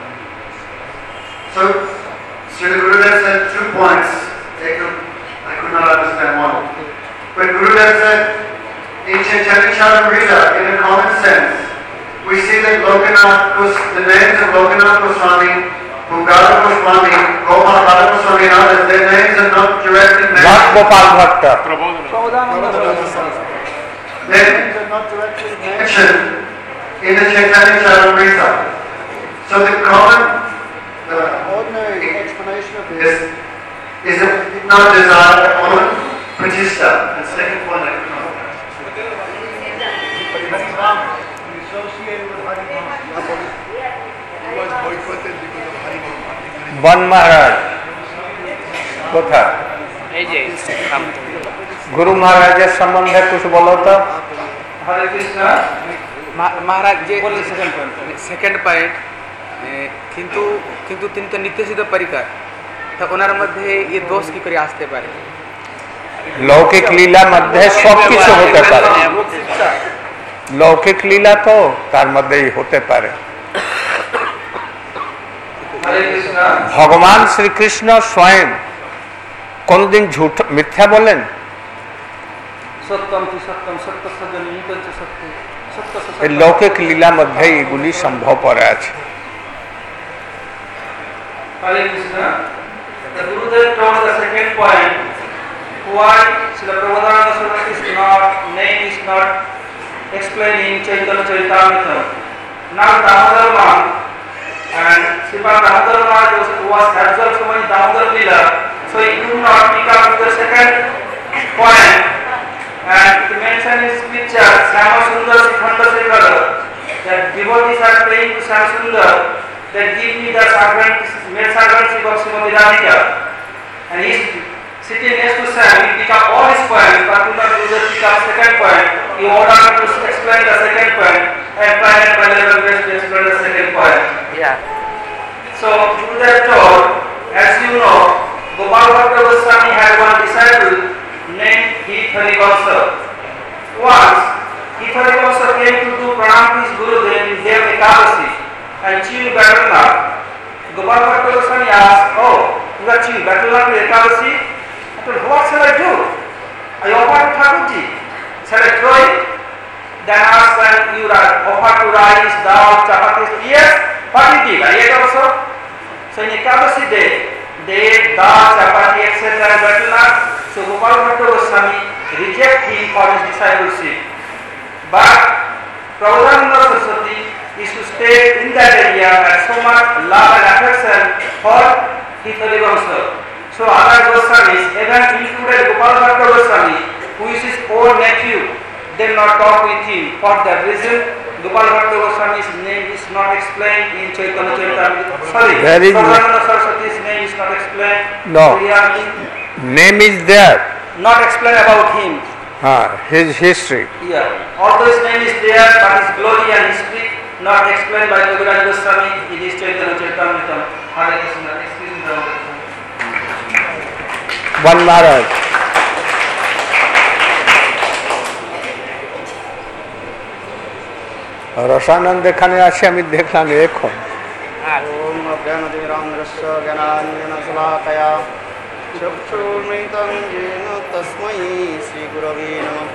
So, Sri Gurudev said 2 points. I could not understand one. But Gurudev said, in Chaitanya Charitamrita, in a common sense, we see that the names of Lokanath Goswami, Bhugala Goswami, Gopal Bala Goswami and others, their names are not directly mentioned. Not Gopal Bhatta. Their names are not directly mentioned in the Chaitanya Charitamrita. So the ordinary explanation of this is that it did not desire their own pratishta. And second point I could not understand. He associated with Haribam. He was boycotted because of Haribam. बन महाराज কোথায় गुरु महाराजेর সম্বন্ধে कुछ बोलो तो हरे कृष्ण महाराज जे second point কিন্তু কিন্তু তিনি তো নিত্যসিদ্ধ পরিকার তা ওনার মধ্যে এই দোষ কি করে আসতে পারে लौकिक लीला मध्य सब কিছু হতে পারে लौकिक लीला तो তার মধ্যেই হতে পারে भगवान श्री कृष्ण स्वयं কোন দিন झूठ मिथ्या बोलें सत्यम की सत्यम सत्य सजनित सत्य सत्य এই लौकिक लीला मध्य এগুলি সম্ভব পড়ে আছে Hare Krishna. The Gurudev told the second point why Srila Prabhupada Saraswati is not, name is not explaining Chaitanya Charitamrita. Now Damodar month and Sripad Damodar Maharaj was absorbed so much Damodar Lila, so So he could not pick up the second point, and he mentioned in scripture, Shama Sundar Sikhanda Sekhara, that devotees are praying to Shama Sundar, that give me the maid servantship of Srimati Radhika. And he is sitting next to Sam, he pick up all his points, but could not do the pick up second point. He ordered to explain the second point, and tried by level best to explain the second point. Yeah. So, Gurudev told, as you know, Gopal Bhatta Goswami had one disciple named Heath Harivansa. Once, Heath Harivansa came to do pranam to his Gurudev in Dev Ekadasi and chew battle nut. Gopal Bhatta Goswami asked, "Oh, you are chewing battle nut to Ekadasi?" I told, "What shall I do? I offer to Thakurji. Shall I throw it?" Then asked, "When you offer to rice, dal, chapatis?" Yes, what he did? I ate also. So in Ekadasi day, they ate dal, chapati, etc. and battle nut. So Gopal Bhatta Goswami reject him for his discipleship. But Prabhupada Saraswati is to stay in that area and so much love and affection for Heath Harivansa. So other Goswamis, even included Gopal Bhatta Goswami, who is his own nephew, did not talk with him. For that reason, Gopal Bhatta Goswami's name is not explained in Chaitanya Charitamrita. Sorry, Prabhupada Saraswati's name is not explained. No. Name is there. Not explained about him. His history. Yeah. Although his name is there, but his glory and history not explained by Kaviraj Goswami in his Chaitanya Charitamrita. Hare Krishna. Excuse me. One Maharaj. রসানন্দ এখানে আসে আমি দেখলাম এখন ওম অজ্ঞানতিমিরান্ধস্য জ্ঞানাঞ্জনশলাকয়া চক্ষুর্মিলিतं येन তস্मै শ্রীগুরবে নমঃ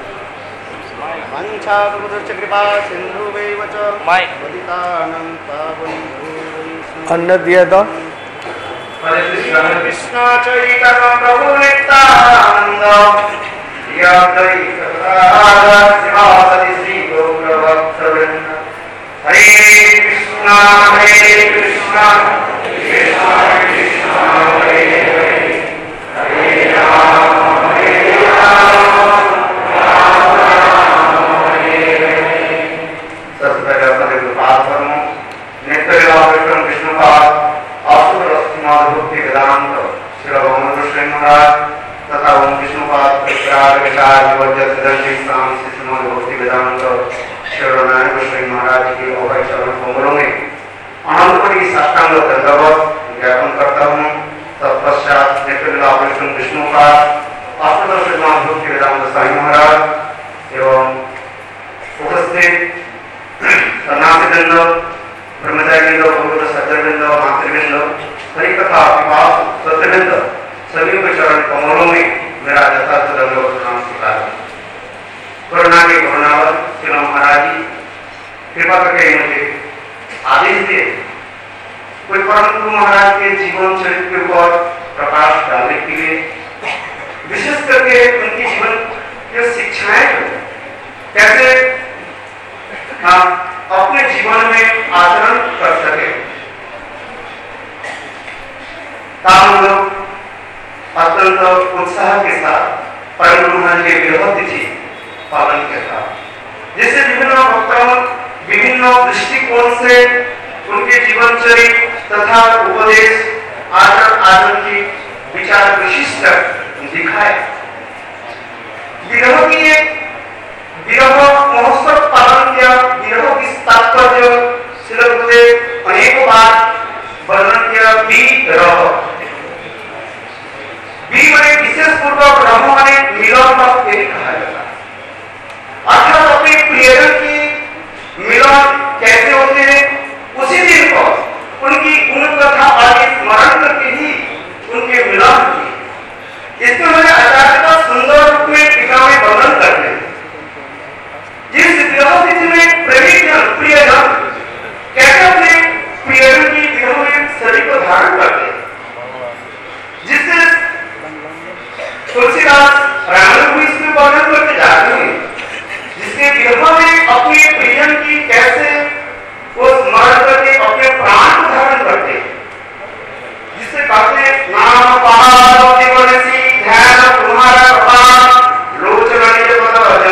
মঞ্চাপদশ্চ কৃপা সিন্ধুবৈব চ পতিতানাং পাবনেভ্यो অন্ন দিয়ে দাও हरे कृष्ण কৃষ্ণ চৈতন্য প্রভু নিত্যানন্দ শ্রীবাসদি শ্রী গৌরভক্তবৃন্দ হরে কৃষ্ণ কৃষ্ণ কৃষ্ণ হরে হরে হরে রাম রাম রাम হরে হরে सबसे पहले गोपाल धर्म नित्य विष्णु विष्णुपाद असुर रश्मिनाथ भक्ति वेदांत श्री भगवान श्री महाराज तथा ओम विष्णुपाद विचार विचार विवर्ज्य सिद्धि शाम श्रीमद भक्ति वेदांत श्री नारायण श्री महाराज के अभय चरण कमलों में अनंतपुरी साष्टांग दंडवत ज्ञापन करता हूँ। तत्पश्चात नित्य विष्णु विष्णुपाद असुर श्रीमद भक्ति वेदांत साई महाराज एवं उपस्थित सन्यासीवृंद ब्रह्मचारीवृंद पवित्र सज्जनवृंद मातृवृंद हरि कथा विभाग सत्यवृंद सभी के चरण कमलों में मेरा यथार्थ दंडवत प्रणाम स्वीकार। कोरोना के कोरोनावत श्री महाराज जी कृपा करके मुझे आदेश दिए कोई परम गुरु महाराज के जीवन चरित्र के ऊपर प्रकाश डालने के लिए, विशेष करके उनकी जीवन की शिक्षाएं कैसे हम अपने जीवन में आचरण कर सके। हम लोग अत्यंत उत्साह के साथ परम गुरु महाराज के विरह तिथि पालन किया था, जिससे विभिन्न वक्ताओं विभिन्न दृष्टिकोण से उनके जीवन चरित्र तथा उपदेश आचरण की विचार विशिष्ट दिखाए। विरह की विरह महोत्सव पालन किया। विरह की तात्पर्य श्री गुरुदेव अनेकों बार वर्णन किया। विरह मैंने विशेष पूर्वक रह माने मिलन का कहा जाता है, अर्थात अपने प्रियजन की मिलन कैसे होते हैं उसी दिन पर उनकी गुण कथा आदि स्मरण करके ही उनके मिलन की। इसमें मैंने आचार्य का सुंदर रूप में टीका में वर्णन करते हैं। जिस विरह तिथि में प्रेमीजन प्रियजन कैसे अपने प्रियजन की विरह में शरीर को धारण करते हैं, जिससे तुलसीदास रामायण को इसमें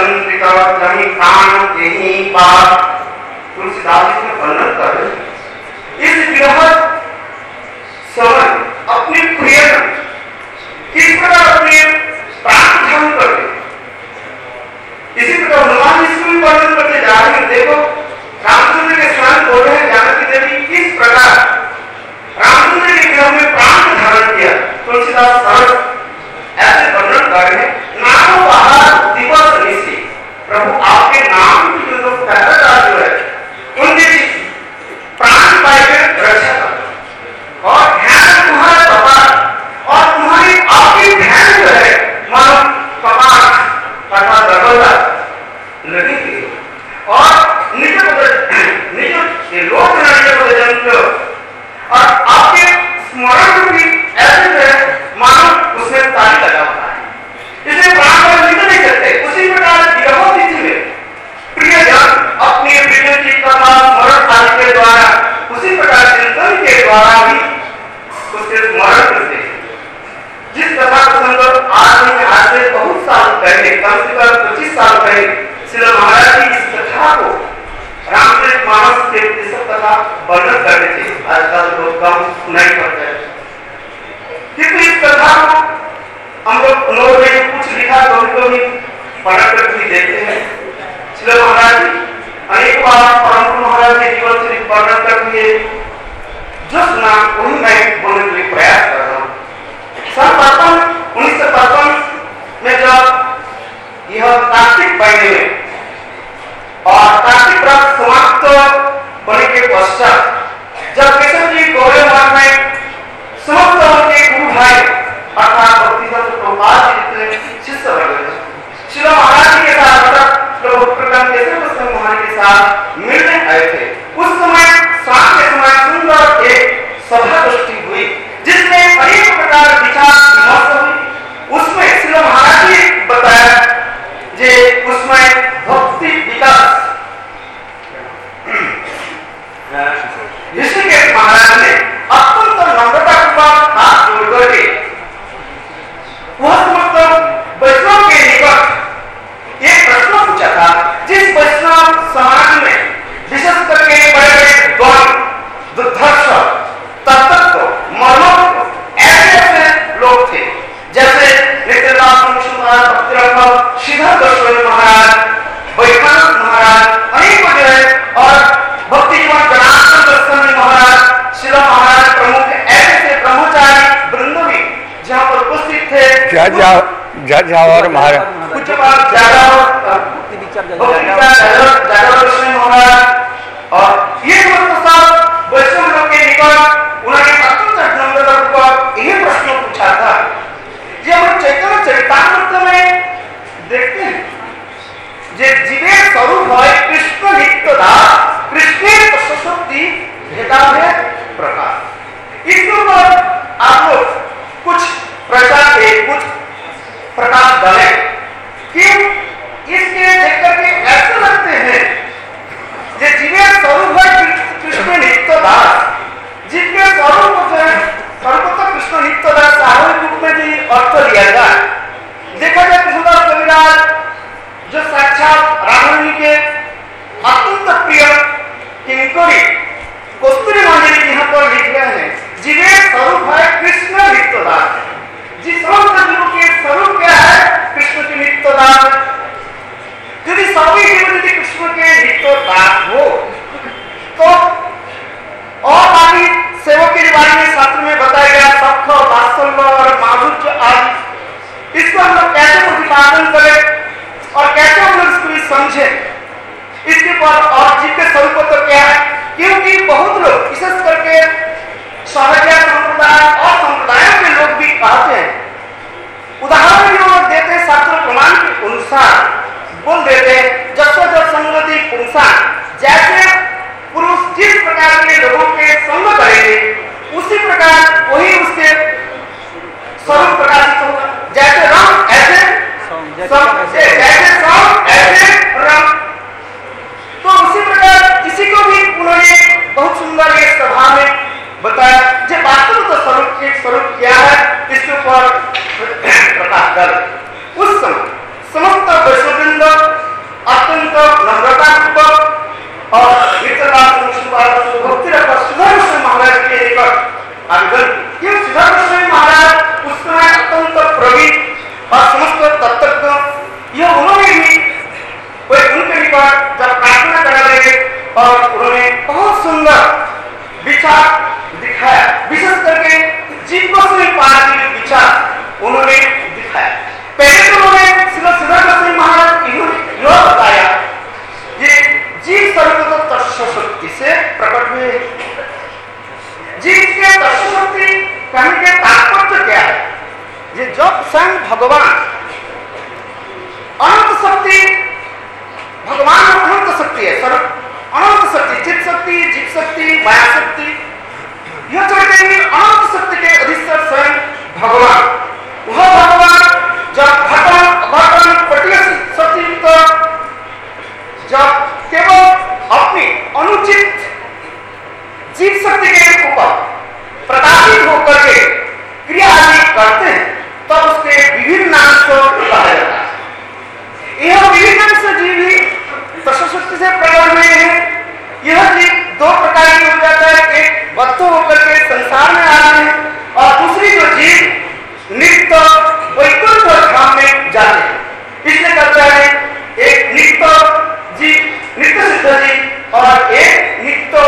चंद्रित जमी प्राण यही बात तुलसीदास जी ने वर्णन कर रहे हैं। इस विरह समय अपनी प्रिय किस प्रकार अपने प्राण धारण करते, इसी प्रकार भगवान विष्णु भी वर्णन करते जा रहे हैं। देखो रामचंद्र के स्वयं बोल रहे हैं जानकी देवी किस प्रकार रामचंद्र के विरह में प्राण धारण किया। तुलसीदास सरस ऐसे वर्णन कर रहे हैं, नाम बाहर दिवस निशी, प्रभु आपके नाम की जो पहला जो है उनके प्राण पाए रक्षा कर और ध्यान तुम्हारा कपाट और तुम्हारी आपकी ध्यान जो है मानो कपाट अर्थात दरवाजा लगेगी और निज लोक और आपके स्मरण भी ऐसे है मानो उसमें ताली लगा हुआ है, इसलिए प्राण पर निकल नहीं सकते। उसी प्रकार विरह तिथि में प्रियजन अपनी प्रिय की कथा स्मरण आदि के द्वारा उसी प्रकार चिंतन के द्वारा भी उसके स्मरण करते हैं। जिस कथा प्रसंग आज से बहुत साल पहले, कम से कम 25 साल पहले श्री महाराज जी इस कथा को रामचरितमानस के सब कथा वर्णन करते थे। आजकल लोग कम सुनाई पड़ते हैं, किंतु इस कथा को हम लोग ने कुछ लिखा कभी पढ़ कर भी देखते हैं। श्री महाराज जी अनेक बार परम महाराज के जीवन से वर्णन कर दिए, जो सुना वही मैं बोलने के लिए प्रयास कर रहा हूँ। सन 1955 में जब यह कार्तिक महीने में और कार्तिक व्रत समाप्त होने के पश्चात जब केशव जी गौरे मठ में समस्त उनके गुरु भाई अर्थात भक्तिदत्त प्रभुपाद जी जितने शिष्य बने श्री महाराज जी के साथ प्रभु प्रकट केशव गोस्वामी महाराज के साथ मिलने आए थे। उस समय शाम के समय सुंदर एक सभा दृष्टि हुई जिसमें अनेक प्रकार विचार विमर्श हुई। उसमें श्री महाराज जी बताया जे उसमें भक्ति विकास ऋषिकेश महाराज ने अत्यंत नम्रतापूर्वक हाथ जोड़ करके वह समस्त वैष्णव के निकट एक प्रश्न पूछा था, जिस वैष्णव समाज में विशेष करके बड़े-बड़े द्वंद्व, दुर्धर्ष, तत्व, मर्मत्व ऐसे लोग थे जैसे नित्यदास मुंशीदास भक्तिरत्न श्रीधर गोस्वामी महाराज, वैखानंद महाराज, अनेक वगैरह और भक्ति जीवन जनार्दन गोस्वामी महाराज, शिला महाराज प्रमुख ऐसे ब्रह्मचारी वृंद भी जहाँ पर उपस्थित थे। जज और महाराज कुछ बात ज्यादा महाराज और ये सब वैष्णव लोग के निकट उन्होंने अत्यंत नम्रतापूर्वक यही प्रश्न पूछा था। ये हम चैतन्य चरितामृत में देखते हैं जे जीवे स्वरूप है कृष्ण नित्य दास, कृष्ण सरस्वती भेदाभेद प्रकाश। इसके ऊपर आप लोग कुछ प्रचार के कुछ प्रकाश डालें कि इसके देख करके ऐसे लगते हैं जे जीवे स्वरूप है कृष्ण नित्य दास, जिनके स्वरूप जो है सर्वोत्तम कृष्ण नित्य दास स्वाभाविक रूप में भी अर्थ लिया जाए। देखा जाए कृष्णदास कविराज जो साक्षात रामायण के अत्यंत प्रिय किंकरी कस्तूरी मंजरी जी यहाँ पर लिख रहे हैं, जीवे स्वरूप है कृष्ण नित्य दास। जिस समस्त जीवों के स्वरूप क्या है? कृष्ण के नित्य दास। यदि सभी जीव यदि कृष्ण के नित्य दास हो तो और बाकी सेवक के बारे में शास्त्र में बताया गया सख, वात्सल्य और माधुर्य आदि, इसको हम लोग कैसे प्रतिपादन करें और कैसे हम लोग इसको समझे, इसके पर और जीव के स्वरूप तो क्या है? क्योंकि बहुत लोग विशेष करके सहजा संप्रदाय और संप्रदायों के लोग भी कहते हैं, उदाहरण जो देते शास्त्र प्रमाण के अनुसार बोल देते जब संगति पुरुषा, जैसे पुरुष जिस प्रकार के लोगों के संग करेंगे उसी प्रकार वही उसके स्वरूप प्रकाशित होगा। जैसे रंग ऐसे ऐसे रंग, तो उसी प्रकार किसी को भी उन्होंने बहुत सुंदर एक सभा में बताया जो वास्तव तो स्वरूप के स्वरूप क्या है, इसके ऊपर प्रकाश कर उस समय समस्त वैष्णव से जीव ही प्रशस्ति से प्रकट हुए हैं। यह जीव दो प्रकार की हो जाता है, एक बद्ध होकर के संसार में आ रहे हैं और दूसरी जो जीव नित्य वैकुंठ धाम में जाते हैं। इसलिए कहता है एक नित्य जीव, नित्य सिद्ध जीव और एक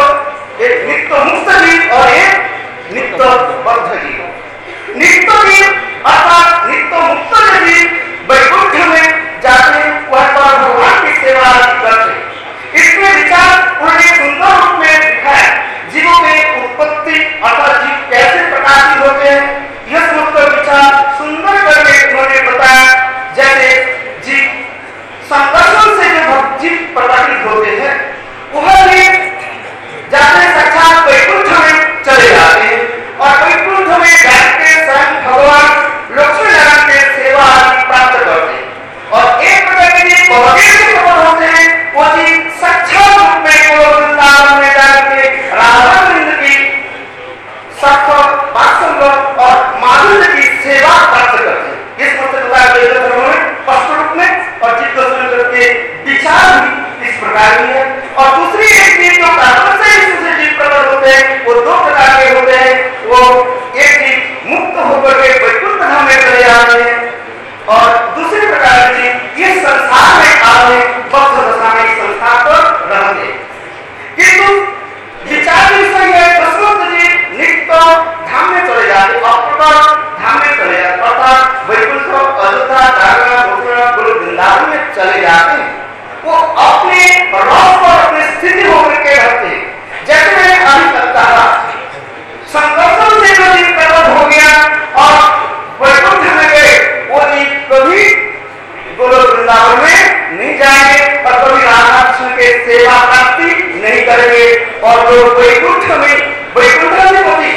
नित्य मुक्त जीव और एक नित्य बद्ध जीव। नित्य जीव अर्थात नित्य मुक्त जीव वैकुंठ में जाते हैं, वह पर भगवान की सेवा करते हैं। इसमें विचार उन्होंने सुंदर रूप में दिखाया, जीवों में उत्पत्ति अर्थात जीव कैसे प्रकाशित होते हैं, यह समझकर विचार सुंदर करके उन्होंने बताया। जैसे जीव संकर्षण से जो जीव प्रकाशित होते हैं वह भी जाते साक्षात वैकुंठ में चले जाते हैं और वैकुंठ में जाके स्वयं भगवान लक्ष्मी नारायण के सेवा प्राप्त करते हैं। और एक प्रकार के लिए बहुत होते हैं, वो जीव साक्षात रूप में वृंदावन में जाके राधा कृष्ण की सख्त वात्सल्य और माधुर्य की सेवा प्राप्त करते हैं। इस स्पष्ट रूप में और जीव दर्शन के विचार भी इस प्रकार ही है। और दूसरी एक चीज जो प्राप्त से जीव प्रकट होते हैं वो दो प्रकार के होते हैं। वो एक जीव मुक्त होकर के वैकुंठ धाम में चले जाते हैं और दूसरे प्रकार की ये संसार में आने भक्त दशा में संसार पर रहते हैं। किंतु विचार विषय है प्रसन्न जी नित्य धाम में चले जाते, अप्रकट धाम में चले जाते अर्थात वैकुंठ अयोध्या द्वारका मथुरा वृंदावन में चले जाते हैं। वो अपने रस पर अपनी स्थिति होकर के रहते हैं। जैसे मैंने अभी तक कहा संकर्षण से जो जीव प्रकट हो गया और वैकुंठ में गए, वो जीव कभी गोलोक वृंदावन में नहीं जाएंगे और कभी राधा कृष्ण के सेवा प्राप्ति नहीं करेंगे। और जो वैकुंठ होती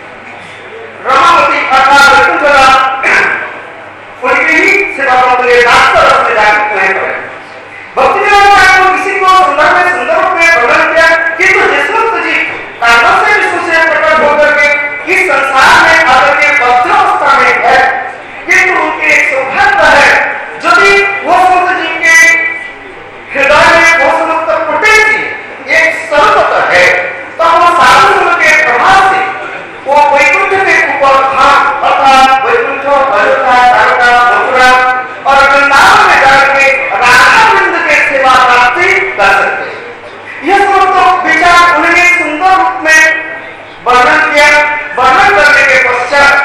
रमावती अर्थात वैकुंठ उनकी ही सेवा करते रास्ता रस में जाकर नहीं करेंगे। भक्ति को किसी को सुंदर रूप में वर्णन किया किंतु जिस वक्त जी कारणों से विष्णु से प्रकट होकर के इस संसार में आकर के बद्ध अवस्था में है, किंतु उनके एक सौभाग्य है यदि वो संत जी के हृदय में वो समस्त प्रोटेक्ट एक सर्वत है तो वो साधु के प्रभाव से वो वैकुंठ के ऊपर धाम अर्थात वैकुंठ अयोध्या द्वारका मथुरा और वृंदावन में जाके राधा वृंद के सेवा प्राप्ति कर सकते हैं। यह सब विचार उन्होंने सुंदर रूप में वर्णन किया। वर्णन करने के पश्चात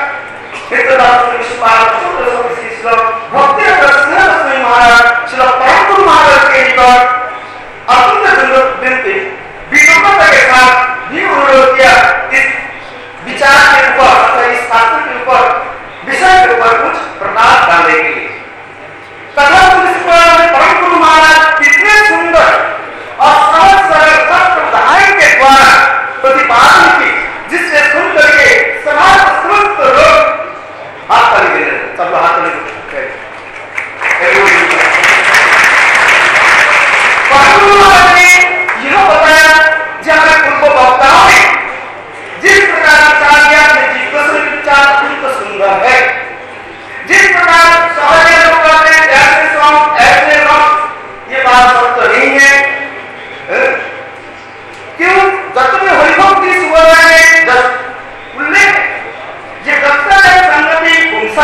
महाराज श्री परम गुरु महाराज के निकट अत्यंत विनती विनम्रता के साथ भी अनुरोध किया इस विचार के ऊपर इस शास्त्र के ऊपर विषय के ऊपर कुछ प्रकाश डालने के लिए। कथा परम गुरु महाराज इतने सुंदर और सहज सरल संप्रदाय के द्वारा प्रतिपादन की जिससे सुन करके समाज समस्त लोग हाथ ताली दे रहे, सब हाथ ताली दे रहे। परम गुरु महाराज ने यह बताया जब पूर्व वक्ताओं ने जिस प्रकार विचार किया विचार अत्यंत सुंदर है। जिस प्रकार सहज लोग कहते हैं ऐसे सॉन्ग ऐसे रॉक, ये बात सत्य नहीं है। क्यों दत्त में हरिभक्ति सुवर्ण में उल्लेख जे दत्त है संगति पुंसा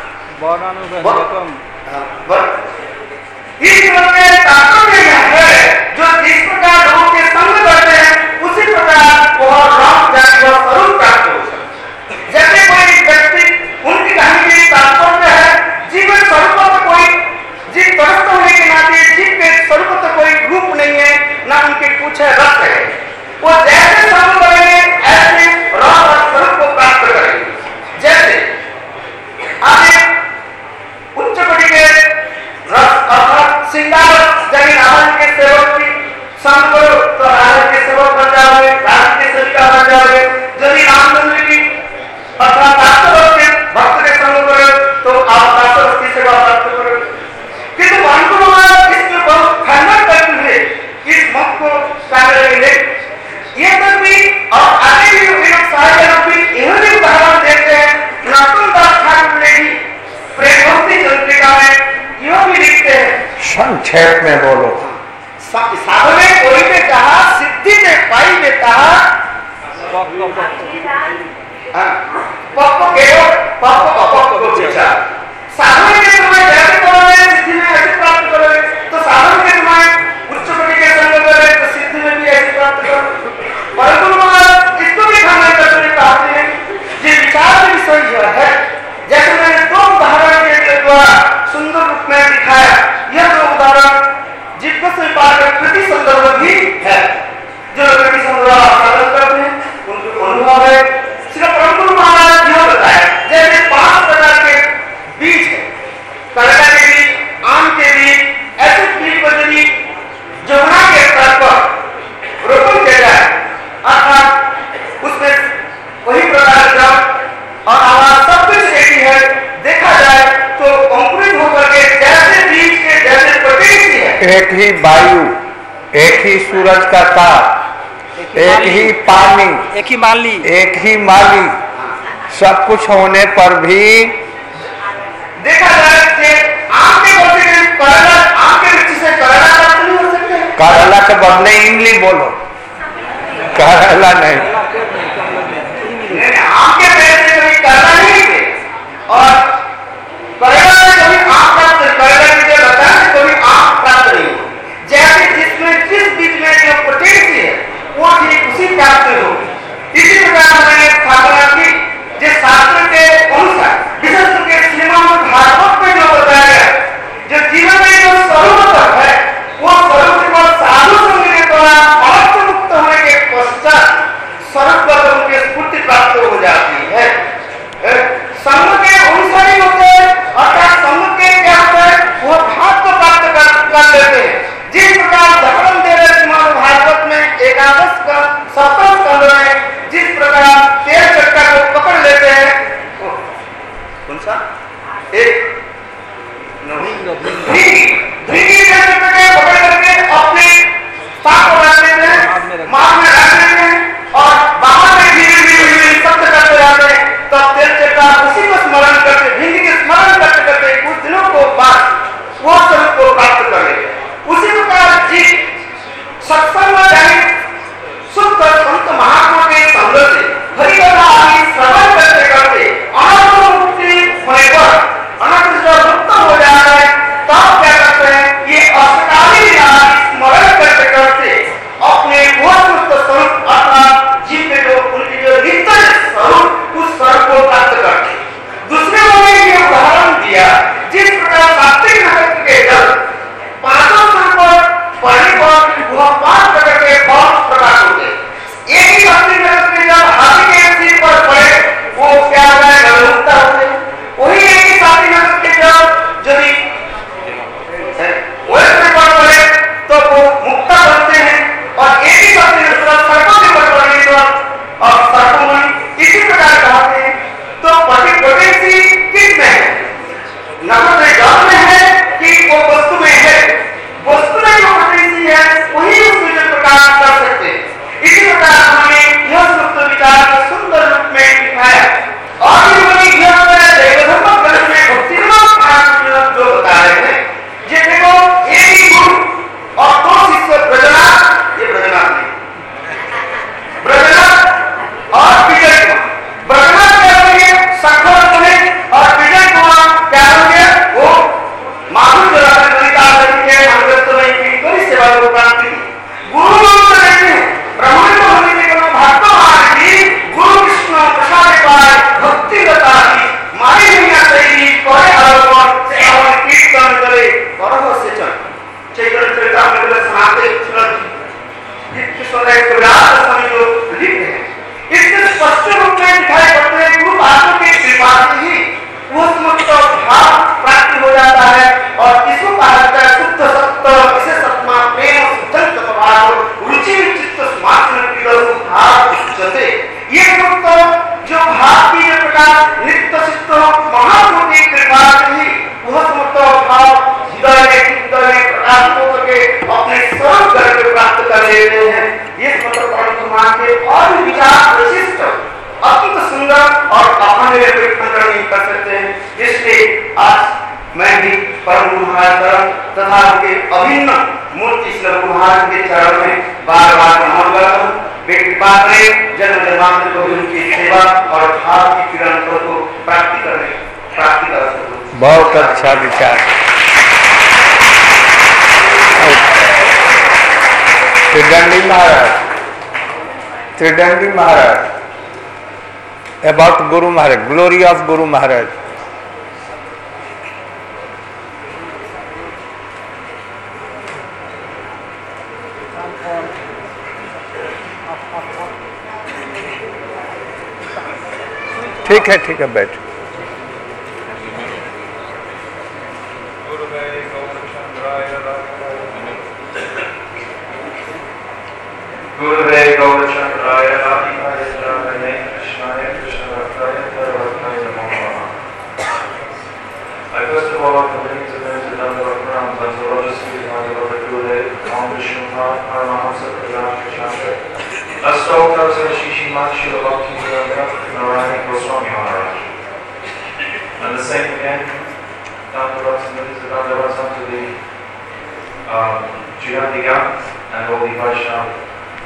इस में तात्पर्य है जो जिस प्रकार लोगों के संग करते हैं उसी प्रकार वह राम जाति व स्वरूप प्राप्त हो सकता। जैसे कोई व्यक्ति उनकी कहानी में तात्पर्य है जीवन स्वरूप कोई जीव परस्त होने के नाते जीव के स्वरूप तो कोई रूप नहीं है ना उनके कुछ रस है। वो जैसे संग करेंगे ऐसे राम और स्वरूप को प्राप्त करेंगे। जैसे आगे उच्च कोटि के रस अर्थात सिंगार जब रावण के सेवक की संग करो तो रावण के सेवक बन जाओगे, रावण के सेविका बन जाओगे। यदि रामचंद्र की अर्थात भक्त के संग करो तो आप दासरस की सेवा प्राप्त करोगे। किंतु परंतु इसमें बहुत खंडन करते हुए इस मत को लेंगे ये तक भी और आगे भी लोग सारे लोग भी यह भी उदाहरण देते हैं। नरोत्तम ठाकुर ने भी प्रेम भक्ति चंद्रिका में यह भी लिखते हैं संक्षेप संक्षेप में बोलो। साधने कोई ने कहा, सिद्धि ने पाई ने कहा, साधन के समय जैसे करोगे सिद्धि में ऐसे प्राप्त करोगे, तो साधन के समय उच्च कोटि के संग करोगे तो सिद्धि में भी ऐसे प्राप्त करोगे। परंतु इसको भी खाना करते कहते हैं, ये विचार विषय यह है, जैसे मैंने दो उदाहरण के द्वारा सुंदर रूप में दिखाया, यह दो उदाहरण जिनको स्वीकार प्रति संदर्भ भी है, जो प्रति संदर्भ साधन करते हैं उनको अनुभव है। श्री परम महाराज यह बताया, जैसे 5 प्रकार के बीज है, करेला के बीज, आम के बीज, ऐसे बीज को यदि जमुना के स्तर पर रोपण किया जाए, अर्थात उसमें वही प्रकार का और आवाज सब कुछ एक ही है, देखा जाए तो अंकुरित होकर के जैसे बीज के जैसे प्रोटीन की है, एक ही वायु, एक ही सूरज का ताप, एक ही पानी, एक ही माली, एक ही माली, सब कुछ होने पर भी देखा जाए कि आम के बोलते हैं करेला, आम के वृक्ष से करेला प्राप्त नहीं हो सकते। करेला के बदले इमली बोलो, करेला नहीं। आम के पेड़ से कभी करेला नहीं थे और करेला से कभी आम प्राप्त, करेला की जो लता से कभी आम प्राप्त नहीं हो। जैसे जिसमें जिस बीज में जो प्रोटीन है वो ठीक उसी प्राप्त हो। इसी प्रकार मैंने स्थापना की, जिस शास्त्र के अनुसार विशेष के श्रीमद् भागवत में जो बताया गया, जो जीवन में जो स्वरूप है वो स्वरूप को साधु संग के द्वारा अलग मुक्त होने के पश्चात स्वरूप उनकी स्फूर्ति प्राप्त हो जाती है। संग के अनुसार ही होते हैं, अर्थात संग के क्या होता है वो भाव को प्राप्त कर लेते हैं। जिस प्रकार धर्म दे रहे श्रीमद् भागवत में एकादश का 7वां स्कंद में जिस प्रकार तेल चक्का को पकड़ लेते हैं, कौन सा एक धीरे पकड़ करके अपने पाप को रख लेते हैं, मांग में रख लेते हैं और बाहर में धीरे धीरे शब्द करते जाते हैं। तब तेल चक्का उसी को स्मरण करते, भिंडी के स्मरण करते करते कुछ दिनों को बाद वो स्वरूप को प्राप्त कर लेते हैं। उसी प्रकार जी सत्संग में जाए शुद्ध संत महात्मा के संग से हरिकथा आदि श्रवण करते करते अनंत मुक्ति होने पर अनंत जब मुक्त हो जाता है, तब क्या करते हैं, ये अष्टकाली स्मरण करते करते अपने वो मुक्त स्वरूप अर्थात जीव के जो उनकी जो नित्य स्वरूप उस स्वरूप को प्राप्त करते हैं। दूसरे लोगों ने ये उदाहरण दिया, जिस प्रकार सात्विक नगर के जल 5 पढ़ने पर वह 5 प्रकार के फल प्रकाश होते हैं। एक ही सात्विक नगर के जल हाथी के सिर पर पड़े वो क्या होता है, गलमुक्ता होते हैं। वही एक ही सात्विक नगर के जल यदि वैसे पर पड़े तो वो मुक्ता बनते हैं, और एक ही सात्विक नगर सर्पों के पर पड़ने पर और सर्पों इसी प्रकार कहते हैं। तो पोटेंसी किस में है, नगर में जल में है कि वो वस्तु में है, वस्तु में जो पोटेंसी है वही उसमें जो प्रकाश कर सकते हैं। इसी प्रकार हमने यह सुप्त विचार को सुंदर रूप में दिखाया और यह देवधर्म ग्रंथ में भक्तिमार्ग जो बता रहे हैं, ये देखो एक ही गुरु और 2 शिष्य ब्रजनाथ, ये ब्रजनाथ नहीं, ब्रजनाथ और विजय कुमार। ब्रजनाथ क्या होंगे, सखर बने, और विजय कुमार क्या होंगे, वो माधुर जलाकर सेवा को प्राप्त की। गुरु लोग कहते हैं ब्राह्मण को होने के कोनो भक्त महाराज गुरु कृष्ण प्रसाद पाए भक्ति लता की मारे दुनिया सही कोई आरोपण से और कीर्तन करे परम से चैतन्य चरितामृत में सुनाते कृष्ण ने कविराज स्वामी जो लिखते हैं, इससे स्पष्ट रूप में दिखाई पड़ते हैं गुरु महात्मा की कृपा से ही वो मुक्त भाव प्राप्ति हो जाता है। और इसको कहा जाता है शुद्ध सत्य विशेष आत्मा प्रेम शुद्ध भाव रुचि चित्त समात्म की भाव जैसे ये मुक्त जो भाव की जो प्रकार नित्य सिद्ध महात्मा की कृपा से ही वह मुक्त भाव हृदय में प्रकाश होकर के अपने स्वरूप करके प्राप्त कर लेते हैं। ये मतलब परमात्मा के और विचार विशिष्ट अत्यंत सुंदर और अपने कोई खंडन नहीं कर सकते हैं। इसलिए आज मैं भी परम गुरु महाराज तथा उनके अभिन्न मूर्ति श्री गुरु महाराज के चरण में बार बार नमन करता हूँ। वे कृपा करें जन्म जन्मांतर को उनकी सेवा और भाव की किरण को प्राप्ति कर सकूं। बहुत अच्छा विचार। त्रिदंडी महाराज about Guru Maharaj, glory of Guru Maharaj. ठीक है बैठ। Gurave Gaurachandraya Radhikaya Radhane Krishnaya Krishnavakaya Taravakaya Namo Namaha. I first of all offer many to Dandavakram unto Raja Sri Madhava Gurudev, Om Vishnupa, Paramahamsa Prajanakachandra, Astokar Sarashishi Machi Lavakti Narayana Goswami Maharaj. And the same again, Dandavakram unto the Jivadiga and all the Vaishnava.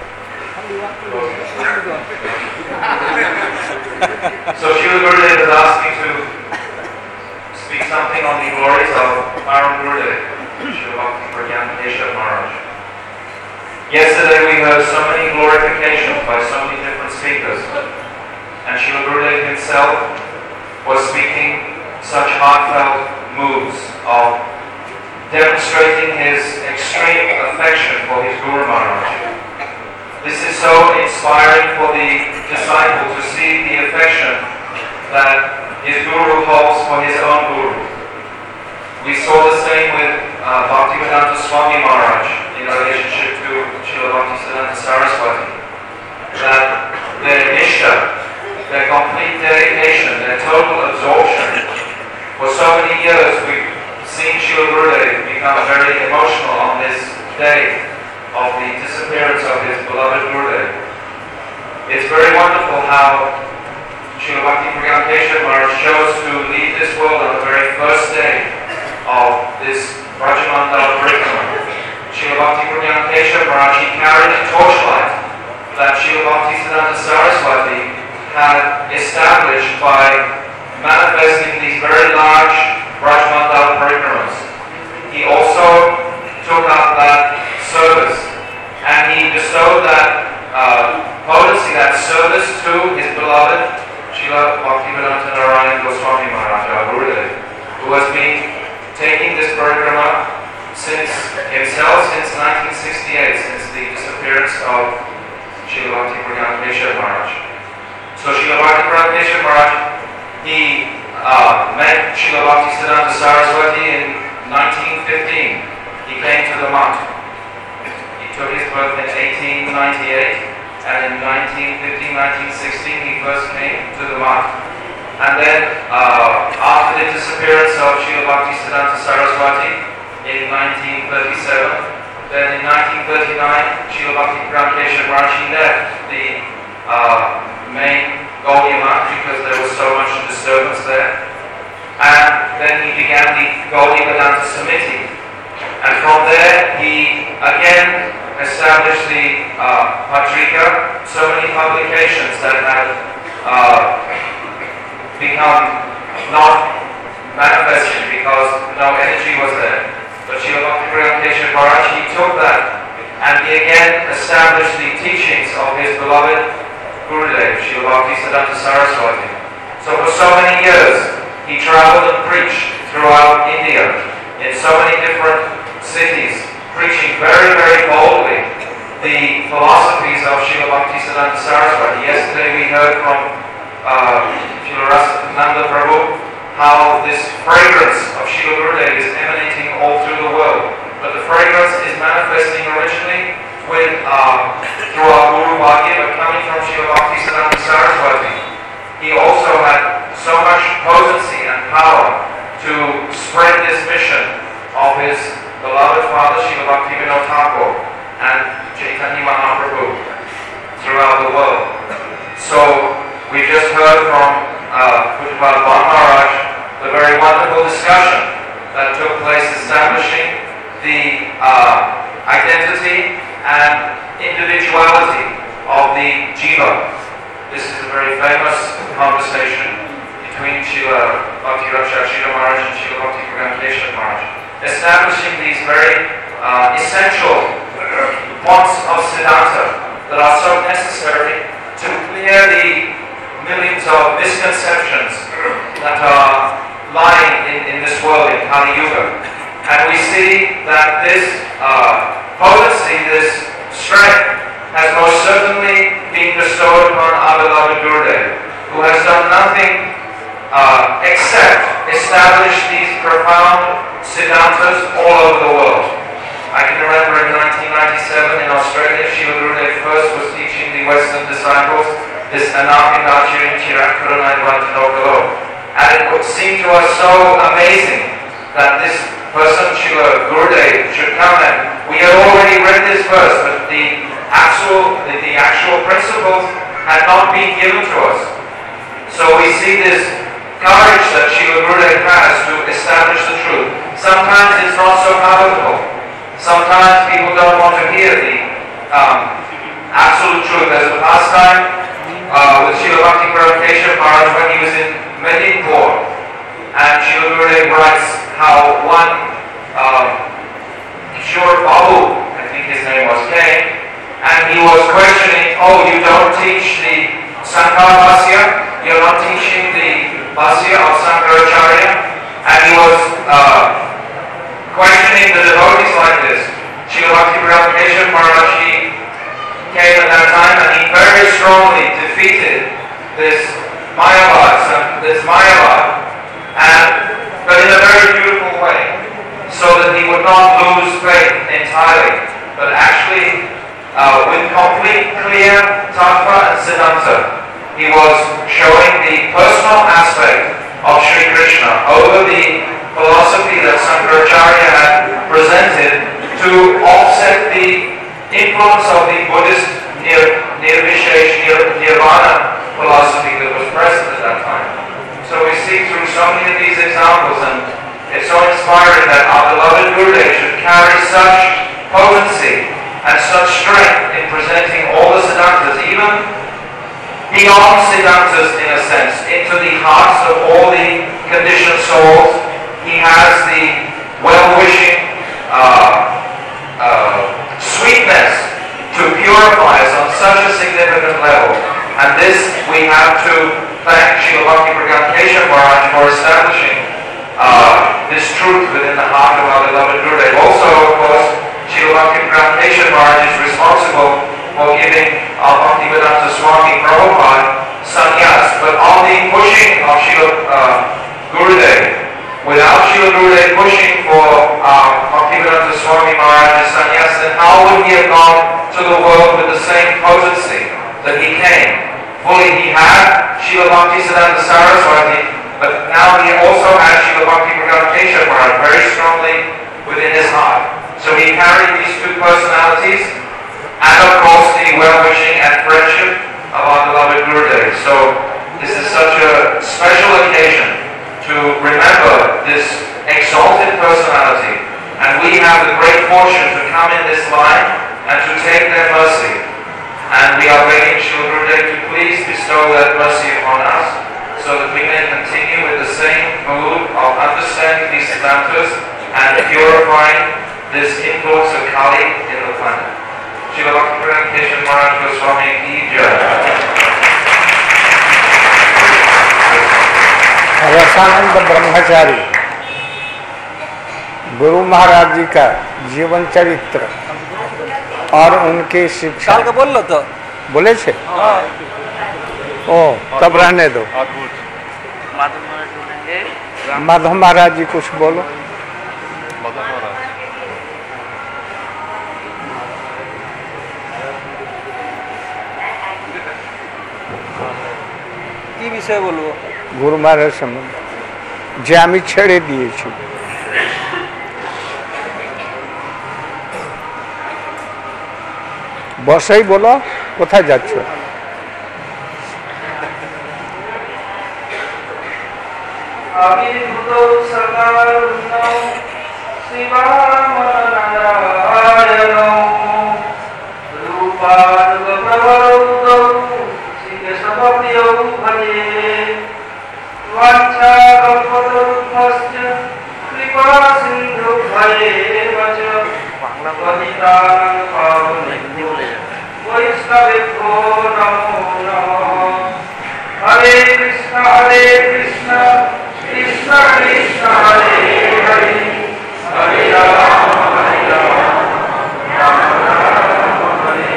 So Srila Gurudev has asked me to speak something on the glories of Param Gurudev, Srila Bhakti Pragyan Keshav Maharaj. Yesterday we heard so many glorifications by so many different speakers, and Srila Gurudev himself was speaking such heartfelt moods of demonstrating his extreme affection for his Guru Maharaj. This is so inspiring for the disciple to see the affection that his Guru holds for his own Guru. We saw the same with Bhaktivedanta Swami Maharaj in relationship to Srila Bhaktisiddhanta Saraswati, that their nishtha, their complete dedication, their total absorption, for so many years we've seen Srila Gurudev become very emotional on this day of the disappearance of his beloved Gurudev. It's very wonderful how Srila Bhakti Pragyan Keshav Maharaj chose to leave this world on the very first day of this Brajamandal Parikrama. Srila Bhakti Pragyan Keshav Maharaj, he carried a torchlight that Srila Bhaktisiddhanta Saraswati had established by manifesting these very large Brajamandal Parikramas. He also took up that service, and he bestowed that potency, that service to his beloved Srila Bhaktivedanta Narayana Goswami Maharaj, our Gurudev, who has been taking this parikrama since 1968, since the disappearance of Srila Bhakti Pragyan Keshav Maharaj. So Srila Bhakti Pragyan Keshav Maharaj, he met Srila Bhaktisiddhanta Saraswati in 1915. He came to the Math. He took his birth in 1898, and in 1915-1916 he first came to the Math. And then after the disappearance of Srila Bhaktisiddhanta Saraswati in 1937, then in 1939 Srila Bhakti Pragyan Keshav Maharaj, he left the main Gaudiya Math because there was so much disturbance there. And then he began the Gaudiya Vedanta Samiti. And from there, he again established the Patrika, so many publications that had become not manifested because no energy was there. But Srila Bhakti Pragyan Keshav Maharaj, he took that and he again established the teachings of his beloved Gurudev, Srila Bhaktisiddhanta Saraswati. So for so many years, he traveled and preached throughout India in so many different cities, preaching very, very boldly the philosophies of Srila Bhaktisiddhanta Saraswati. Yesterday we heard from Srila Rasananda Prabhu how this fragrance of Srila Gurudev is emanating all through the world. But the fragrance is manifesting originally through our Guru Bhagya, but coming from Srila Bhaktisiddhanta Saraswati. He also had so much potency and power to spread this mission of his beloved father Srila Bhaktivinoda Thakur and Chaitanya Mahaprabhu throughout the world. So we just heard from Pujapad Bhan Maharaj the very wonderful discussion that took place establishing the identity and individuality of the Jiva. This is a very famous conversation between Srila Bhakti-Rakshak Maharaj and Srila Bhakti Pragyan Keshav Maharaj, establishing these very essential points of Siddhanta that are so necessary to clear the millions of misconceptions that are lying in this world, in Kali Yuga. And we see that this potency, this strength, has most certainly been bestowed upon our beloved Gurudev, who has done nothing except establish these profound Siddhantas all over the world. I can remember in 1997 in Australia, Srila Gurudev first was teaching the Western disciples this Anapindachirin Chirakaranaidvantanokalo. And it would seem to us so amazing that this person, Srila Gurudev, should come and we had already read this verse, but the actual principles had not been given to us. So we see this courage that Srila Gurudev has to establish the truth. Sometimes it's not so palatable. Sometimes people don't want to hear the absolute truth. There's a past time with Srila Bhakti Pragyan Keshav Maharaj when he was in Medinpur, and Srila Gurudev writes how one Kishore Babu, I think his name was, came, and he was questioning, oh, you don't teach the Sankara Bhasya, you're not teaching the Bhasya of Sankaracharya, and he was questioning the devotees like this. Srila Bhakti Pragyan Keshav Maharaj, he came at that time and he very strongly defeated this Mayavad, but in a very beautiful way, so that he would not lose faith entirely, but actually with complete clear tattva and siddhanta, he was showing the personal aspect of Sri Krishna over the philosophy that Sankaracharya had presented to offset the influence of the Buddhist Nirvana philosophy that was present at that time. So we see through so many of these examples, and it's so inspiring that our beloved Gurudev should carry such potency and such strength in presenting all the Siddhantas, even beyond Siddhantas in a sense, into the hearts of all the conditioned souls. He has the well-wishing sweetness to purify us on such a significant level. And this we have to thank Srila Bhakti Pragyan Keshav Maharaj for establishing this truth within the heart of our beloved Gurudev. Also, of course, Srila Bhakti Pragyan Keshav Maharaj is responsible for giving our Bhaktivedanta Swami Prabhupada sannyas. But on the pushing of Srila Gurudev, without Srila Gurudev pushing for Bhaktivedanta Swami Maharaj's sannyas, then how would he have gone to the world with the same potency that he came? Fully he had Srila Bhaktisiddhanta Saraswati, but now he also had Srila Bhakti Pragyan Keshav Maharaj very strongly within his heart. So he carried these two personalities, and of course the well-wishing and friendship of our beloved Gurudev. So this is such a special occasion to remember this exalted personality, and we have the great fortune to come in this line and to take their mercy. And we are begging Srila Gurudev to please bestow that mercy upon us, so that we may continue with the same mood of understanding these Siddhantas and purifying this influence of Kali in the planet. Srila Bhakti Pragyan Keshav Maharaj Goswami Ki Jai. रसानंद ब्रह्मचारी गुरु महाराज जी का जीवन चरित्र और उनकी शिक्षा काल का बोल लो तो बोले छे ओ तब रहने दो। माधव महाराज जी कुछ बोलो। কি বিষয়ে বলবো? গুরু মহারাজ সম্বন্ধে যে আমি ছেড়ে দিয়েছি। বসেই বলো, কোথায় যাচ্ছ? अभी सरकार Hare Krishna, Krishna Krishna, Hare Hare, Hare Rama, Rama Rama, Hare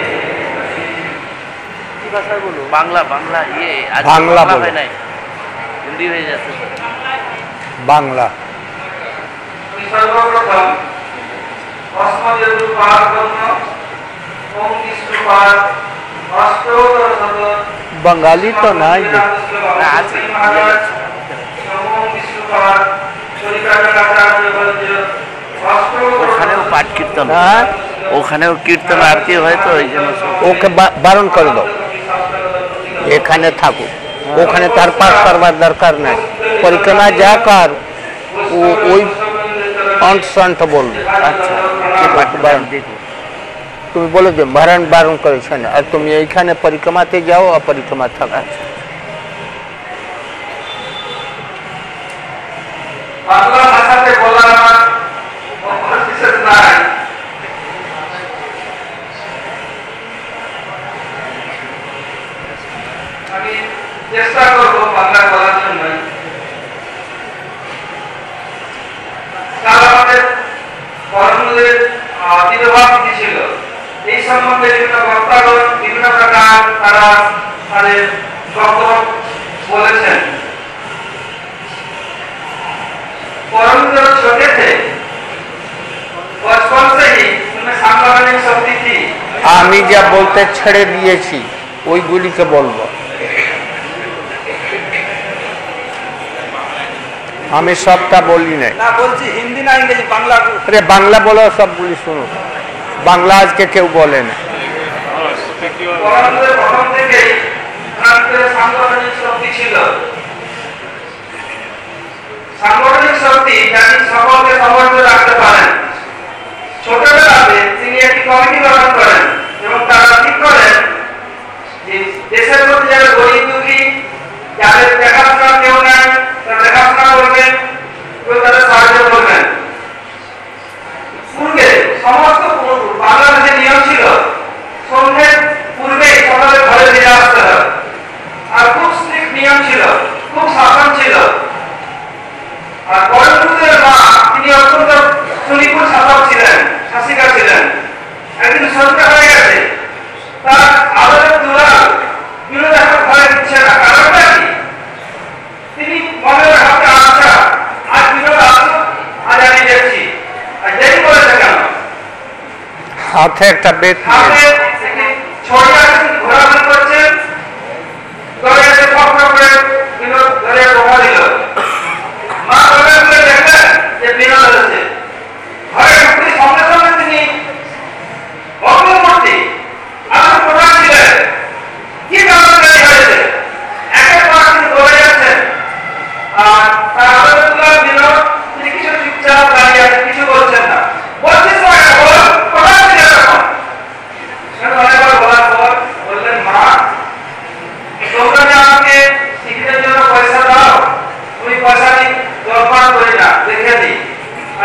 Hare. Bangla Bangla ইয়ে আজ বাংলা বাংলা বলো। হয় নাই, হিন্দি হয়ে যাচ্ছে। বাংলা সর্বপ্রথম অস্মদের রূপার জন্য ওম বিষ্ণুপাদ অষ্টোত্তর শত বাঙালি তো নাই যে। না, আছে। ওম বিষ্ণুপাদ চরিতাচার্য ভজ্র অষ্টোত্তর ওখানেও পাঠ কীর্তন, হ্যাঁ ওখানেও কীর্তন আরতি হয় তো ওই জন্য সব। ওকে বারণ করে দাও, এখানে থাকুক, ওখানে তার পাঠ করবার দরকার নাই। পরিক্রমা যা কর ও ওই অন্তঃসন্ত বলবে। আচ্ছা, কে পাঠ বারণ দেখো। তুমি বলে দে বারণ করেছে না, আর তুমি এইখানে পরিক্রমাতে যাও আর পরিক্রমা থাকো। বাংলা ভাষাতে বলা আমার বিশেষ নাই। আমি চেষ্টা করবো বাংলা বলার জন্য। কাল আমাদের কর্মদের তিরোভাব ছিল, এই সম্বন্ধে বিভিন্ন বক্তাগণ বিভিন্ন প্রকার তারা তাদের বক্তব্য বলেছেন। परंतु छोटे थे, बचपन से ही उनमें सांगठनिक शक्ति थी। আমি যা বলতে ছেড়ে দিয়েছি ওইগুলিকে বলবো, আমি সবটা বলি নাই। না বলছি হিন্দি না ইংরেজি, বাংলা। আরে বাংলা বলো, সবগুলি শুনো। বাংলা আজকে কেউ বলে না। परंतु प्रथम থেকেই তাদের सांगठनिक শক্তি ছিল। সাংগঠনিক শক্তি যাতে সকলকে সমর্থন রাখতে পারেন। ছোটবেলাতে তিনি একটি কমিটি গঠন করেন এবং তারা ঠিক করেন যে দেশের মধ্যে যারা গরিব দুঃখী, যাদের দেখাশোনা কেউ নাই, তারা দেখাশোনা করবেন এবং তাদের সাহায্য করবেন। পূর্বে সমস্ত বাংলাদেশের নিয়ম ছিল সন্ধ্যের পূর্বে সকলের ঘরে ফিরে আসতে হবে, আর খুব স্ট্রিক্ট নিয়ম ছিল, খুব শাসন ছিল। আর পরমপুরের মা তিনি অত্যন্ত সুনিপুণ শাসক ছিলেন, শাসিকা ছিলেন। একদিন সন্ধ্যা হয়ে গেছে, তার আদরের দুলাল বিরোধ এখন ঘরে দিচ্ছে না, কারণটা কি? তিনি মনে ভাবতে, আচ্ছা আজ বিরোধ আসুক, আজ আমি দেখছি। আর দেরি করেছে কেন? হাতে একটা বেত হাতে একটি ছড়ি আছে, ঘোরাঘুরি করছেন, ঘরে এসে ফক করে বিরোধ ঘরে ঢোকা দিল। মা ঘরে ঘুরে দেখলেন যে বিরোধ হয়েছে। ঘরে ঢুকতে সঙ্গে সঙ্গে তিনি অগ্নিমূর্তি আসলে প্রধান ছিলেন, কি কারণে দেরি হয়েছে একের পর তিনি দৌড়ে যাচ্ছেন। আর তার আলোচনা বিনোদ তিনি কিছু চুপচাপ দাঁড়িয়ে আছেন, কিছু বলছেন না। বলছিস প্রধান ছিলেন তখন। অনেকবার বলার পর বললেন, মা তোমরা যে আমাকে শিক্ষিতের জন্য পয়সা দাও, তুমি পয়সা নিয়ে দরকার করি না, রেখে দিই। আর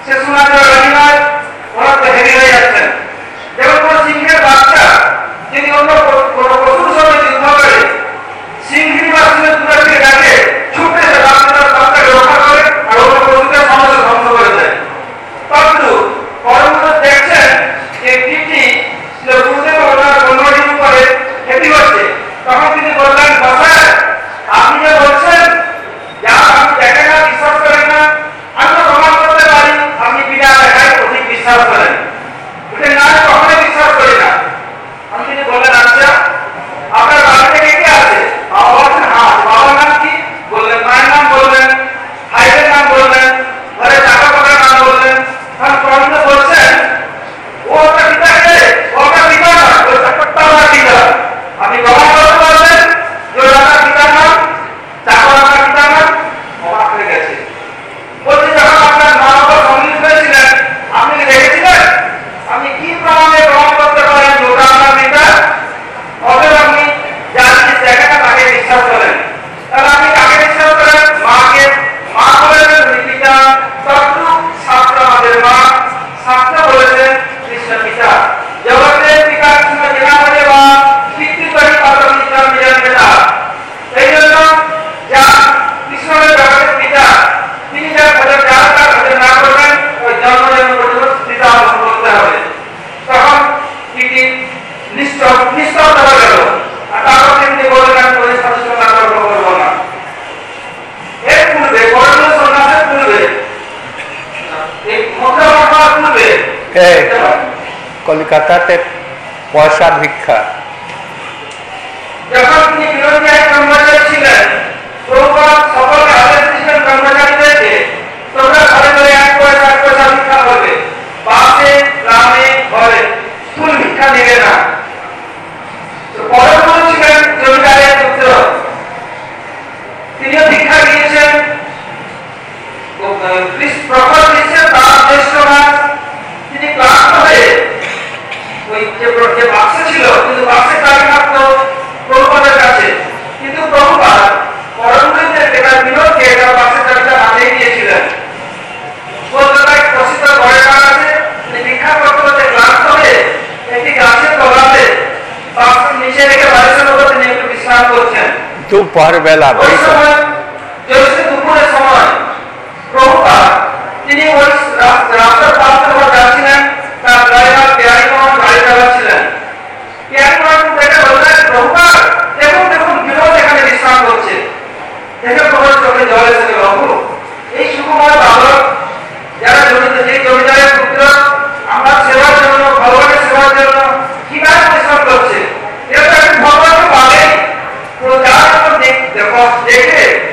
সে শোনা দেওয়া রাজি নয়, ওরা তো হেরে হয়ে যাচ্ছেন। যেমন কোন সিংহের বাচ্চা যদি অন্য কোনো পশুর সঙ্গে যুদ্ধ করে, সিংহী বা সিংহের দুটাকে ডাকে, ছুটে সে বাচ্চাকে রক্ষা করে আর অন্য পশুকে সমাজে ধ্বংস করে দেয়। কিন্তু পরমত দেখছেন যে কীর্তি গুরুদেব ওনার বন্ধুটির উপরে ক্ষতি হচ্ছে, তখন তিনি বললেন, বাসায় আপনি যে বলছেন যা আপনি দেখেন না, বিশ্বাস করেন না, আমি তো প্রমাণ করতে পারি আপনি বিনা দেখায় অধিক বিশ্বাস করেন, ওটা না কখনোই বিশ্বাস করি না। আমি তিনি বললেন, আচ্ছা আপনার বাড়িতে কে কে আছে? বাবা বলছেন, হ্যাঁ। বাবার নাম কি? বললেন। মায়ের নাম বললেন, ভাইয়ের নাম বললেন, ঘরে টাকা পয়সার নাম বললেন। তখন প্রবন্ধ বলছেন, ও ওটা পিতা কে? ওটা পিতা না, ওই চাকরটা ওটা পিতা। আপনি প্রমাণ করতে পারবেন যে ওটা পিতার নাম, চাকর আপনার পিতার নাম? অবাক হয়ে গেছে। বলছে, যখন আপনার মা বাবা সম্মিলিত হয়েছিলেন আপনি কি দেখেছিলেন? আপনি কি প্রমাণে প্রমাণ করতে পারেন যে ওটা আপনার পিতা? অতএব আপনি যার জিনিস দেখেন না তাকে বিশ্বাস করেন। তাহলে আপনি কাকে বিশ্বাস করেন? মাকে। মা বলেছেন পিতা, তত্ত্ব শাস্ত্র আমাদের মা, শাস্ত্র বলেছেন কৃষ্ণ পিতা। জগতের পিতা কৃষ্ণ জেনা বলে বা পিতৃপরি পাত্র কৃষ্ণ নিজের পিতা। এই জন্য যা কৃষ্ণের জগতের পিতা, তিনি যার ভজন যার তার ভজন না করবেন, ওই জন্ম জন্ম পর্যন্ত পিতা অবলম্বন করতে হবে। তখন তিনি নিস্তব্ধ হয়ে গেল। আর তারপর তিনি বললেন, আমি ওই সাথে সঙ্গে তর্ক করবো না। এর পূর্বে করোনা সন্ন্যাসের পূর্বে এই মুদ্রা পূর্বে কলকাতাতে পয়সা ভিক্ষা, যখন তিনি বিরোধী আইন কর্মচারী ছিলেন, প্রভুপাদ সকলকে আদেশ দিয়েছেন কর্মচারীদেরকে, তোমরা ঘরে ঘরে 1 পয়সা 1 পয়সা ভিক্ষা করবে, বাসে গ্রামে ঘরে, ফুল ভিক্ষা নেবে না। পরম ছিলেন জমিদারের পুত্র, তিনিও ভিক্ষা দিয়েছেন। প্রখর গ্রীষ্মের তার জ্যেষ্ঠ মাস, তিনি ক্লান্ত হয়ে ওই যে বাক্স ছিল, কিন্তু বাক্সের চাবি থাকত প্রভুপাদের কাছে, কিন্তু প্রভুপাদ পরমগুরুদেরকে তার বিনোদকে তার বাক্সের চাবিটা হাতে দিয়েছিলেন। কলকাতায় প্রসিদ্ধ ঘরের কাজ আছে, তিনি ভিক্ষা করতে করতে ক্লান্ত হয়ে একটি গাছের তলাতে বাক্সের নিচে রেখে বালিশের উপর তিনি একটু বিশ্রাম করছেন। দুপুর বেলা ওই সময় জ্যোৎস্না দুপুরের সময় প্রভুপাদ তিনি ওই রাস্তার পাশ দিয়ে যাচ্ছিলেন, তার ড্রাইভার কেয়ারিমোহন গাড়ি চালাচ্ছিলেন। কেয়ারিমোহন দেখে বললেন, প্রভুপাদ দেখুন দেখুন বিনোদ এখানে বিশ্রাম করছে। দেখে প্রভুর চোখে জল এসে গেল। এই সুকুমার বালক যারা জমিতে, যে জমিদারের পুত্র, আমরা সেবার জন্য, ভগবানের সেবার জন্য কিভাবে পরিশ্রম করছে, এটা তো একজন ভগবানকে পাবেন। তো যার দেখে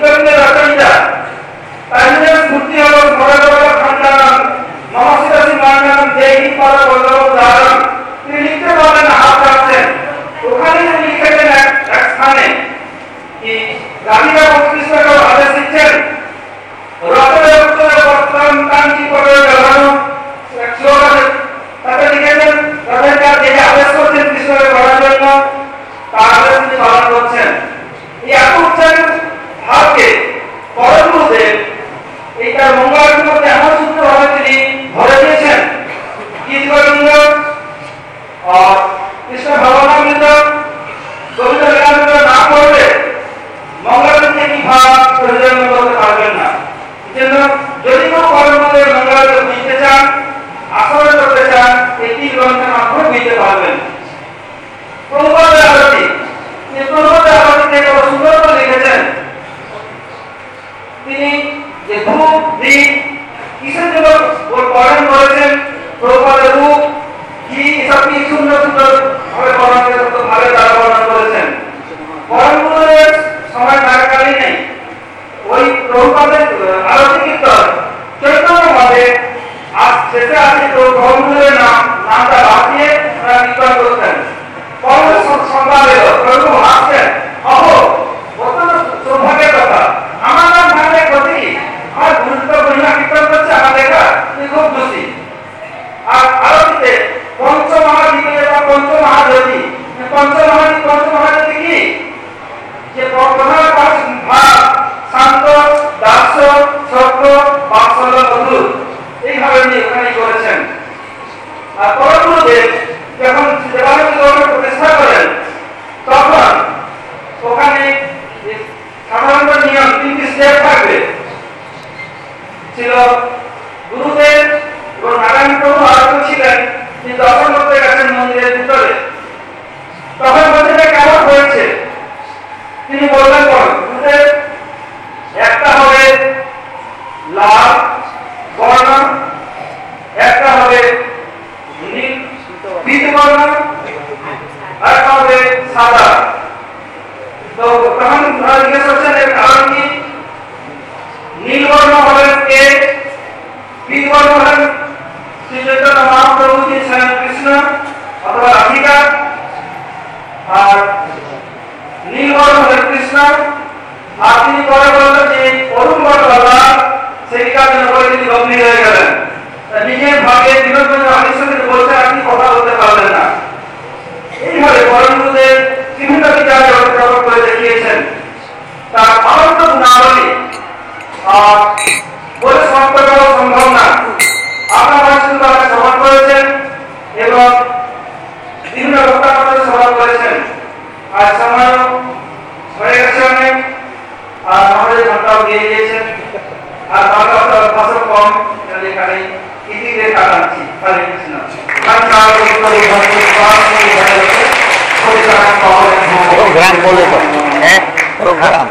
বিপ্লবীদের রচয়িতা তাইনের স্মৃতি হল ভগবত খণ্ডানম নমস্কারী মানম জয় হিন্দ পদ বল্লভ দারম। তিনি লিখতে পারলেন না, হাত রাখছেন। ওখানে তিনি লিখেছেন এক স্থানে কি গান্ধীরা বক্তৃতাকে আদেশ দিচ্ছেন রথের উত্তরে বস্ত্রম কাঞ্চি পরে লাগানো এক স্লোগান। তাতে লিখেছেন রথের যে আদেশ করছেন কৃষ্ণকে করার জন্য তার আদেশ তিনি পালন করছেন। এই এত উচ্চারণ ভাবকে পরম গুরুদেব এইটার মঙ্গলের মধ্যে এমন সূত্রভাবে তিনি ধরে দিয়েছেন গীত গোবিন্দ কৃষ্ণ ভগবানামৃত গোবিন্দ লীলামৃত না করলে মঙ্গলের কি ভাব প্রয়োজন করতে পারবেন না। জন্য যদি কোনো কর্মদের মঙ্গলকে বুঝতে চান, আচরণ করতে চান, একটি গ্রন্থের মাধ্যমে বুঝতে পারবেন। প্রভুপাদের আরতি, প্রভুপাদের আরতিতে কত সুন্দর করে লিখেছেন তিনি যে ধূপ দীপ কিসের জন্য বর্ণন করেছেন, প্রভুপাদের রূপ কি এসব কি সুন্দর সুন্দর ভাবে বর্ণন করে ভাবে তারা বর্ণন করেছেন। পরমগুরুদের সময় থাকাকালীন নেই ওই প্রভুপাদের আরতি কীর্তন চৈতন্য ভাবে আজ শেষে আছে প্রভুগুরুদের নামটা বাদ দিয়ে তারা কীর্তন করতেন। পরম সংবাদ এলো, প্রভু আসছেন, অহো অত্যন্ত সৌভাগ্যের কথা, আমার নাম থাকলে ক্ষতি কি, আমার গুরুত্ব মহিমা কীর্তন করছে আমার দেখা, তুমি খুব খুশি। আর আরতিতে পঞ্চমহাদ্বীপে বা পঞ্চমহাজ্যোতি, পঞ্চমহাজ্যোতি কি যে প্রধান পাঁচ ভাব শান্ত, দাস্য, সত্য, বাৎসল্য, মধুর, এইভাবে উনি ওখানে করেছেন। আর পরমগুরুদেব যখন দেবানন্দ গৌড় প্রতিষ্ঠা করেন তখন ওখানে সাধারণত নিয়ম 3টি স্টেপ থাকবে ছিল। গুরুদেব এবং নারায়ণ প্রভু আরত ছিলেন, তিনি দর্শন করতে গেছেন মন্দিরের ভিতরে। তখন মন্দিরে কেমন হয়েছে তিনি বললেন, গুরুদেব একটা হবে লাল বর্ণ, একটা হবে নীল বর্ণ, আর একটা হবে সাদা। তো তখন জিজ্ঞেস করছেন এর কারণ কি? নীল বর্ণ হলেন কে, পীত বর্ণ হলেন শ্রী চৈতন্য মহাপ্রভু স্বয়ং কৃষ্ণ অথবা রাধিকা, আর নীল বর্ণ হলেন কৃষ্ণ। আর তিনি পরে বললেন যে অরুণ বর্ণ সেই কাজে তিনি গম্ভীর হয়ে গেলেন। নিজের ভাগে দীর্ঘ আদিশ্বরীর বলতে আপনি কথা বলতে পারলেন না। এইভাবে পরমগুরুদেব বিভিন্ন বিচারে প্রকট করে দেখিয়েছেন। তার অনন্ত গুণাবলী বলে সমাপ্ত করা সম্ভব না। আপনারা শুধু তাকে শ্রবণ করেছেন এবং বিভিন্ন বক্তাদের শ্রবণ করেছেন। আর সময় হয়ে গেছে অনেক, আর আমাদের ঘন্টাও দিয়ে দিয়েছেন। আর বাংলা ভাষা কম, এখানে ইতিতে কাটাচ্ছি। হরে কৃষ্ণ। प्रोग्राम बोले तो है प्रोग्राम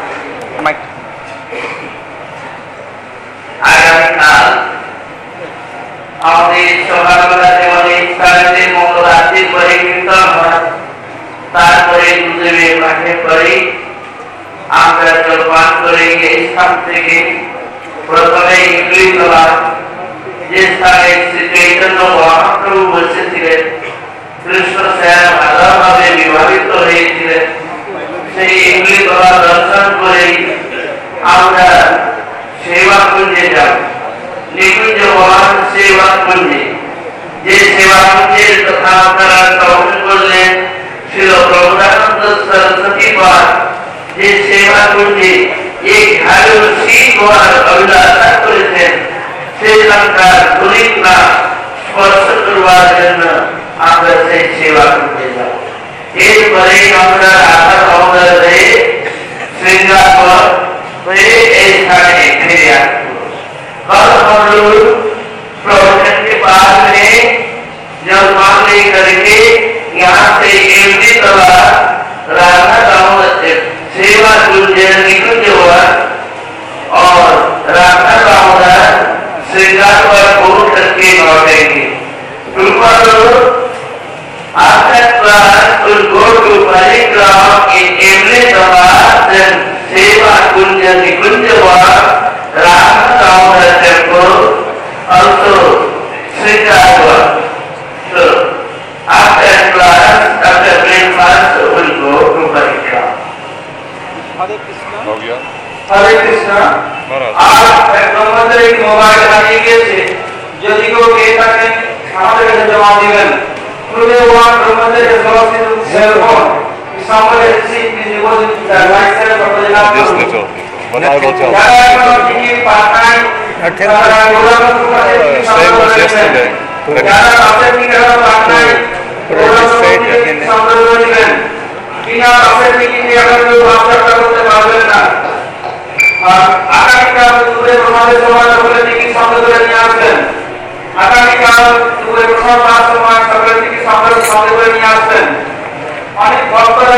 আগামীকাল আমাদের সকালবেলা যেমন ইসলামের মঙ্গল আরতির পরে কীর্তন হয়, তারপরে গুরুদেবের পাঠের পরে আমরা জলপান করে এই স্থান থেকে প্রথমে ইংলিশতলা যে স্থানে শ্রী চৈতন্য মহাপ্রভু বসেছিলেন, কৃষ্ণ স্বয়ং আলাদাভাবে বিবাহিত হয়েছিলেন, সেই ইংলিশতলা দর্শন করে আমরা সেবা কুঞ্জে যাব। নিকুঞ্জ মহান সেবা কুঞ্জে, যে সেবা কুঞ্জের কথা আপনারা শ্রবণ করলেন ছিল প্রভুদানন্দ সরস্বতী পাঠ, যে সেবা কুঞ্জে 1000 বার অভিলাষা করেছেন, শ্রীলঙ্কার ধুলিকা স্পর্শ করবার জন্য আমরা সেই সেবা কুঞ্জে যাব। এরপরে আমরা রাধা দামোদর হয়ে সিঙ্গাপুর হয়ে এই স্থানে फिर कल हम लोग प्रवचन के बाद में जलपान लेकर के यहाँ से एमडी तला राधा दामोदर सेवा निकुंज हुआ और राधा दामोदर श्रृंगार पर पहुंच करके लौटेंगे। After class will go to Parikrama in every Seva Kunj the Nikunja was Rama temple, also Srikar was. So after class, after breakfast, we'll go to Parikrama. हरे कृष्ण हो गया हरे कृष्ण আর ব্রহ্মদের এই মোবাইল হারিয়ে গেছে যদি কেউ পেয়ে থাকেন আমাদের কাছে জমা দিবেন পুরো ওয়ান ব্রহ্মদের সরাসরি cell phone somebody received the deposit the right side of the lab Yes, little. When I will tell same was yesterday. আগামীকাল দুপুরে আমাদের সমাজ বলে টিকিট সংগ্রহ করে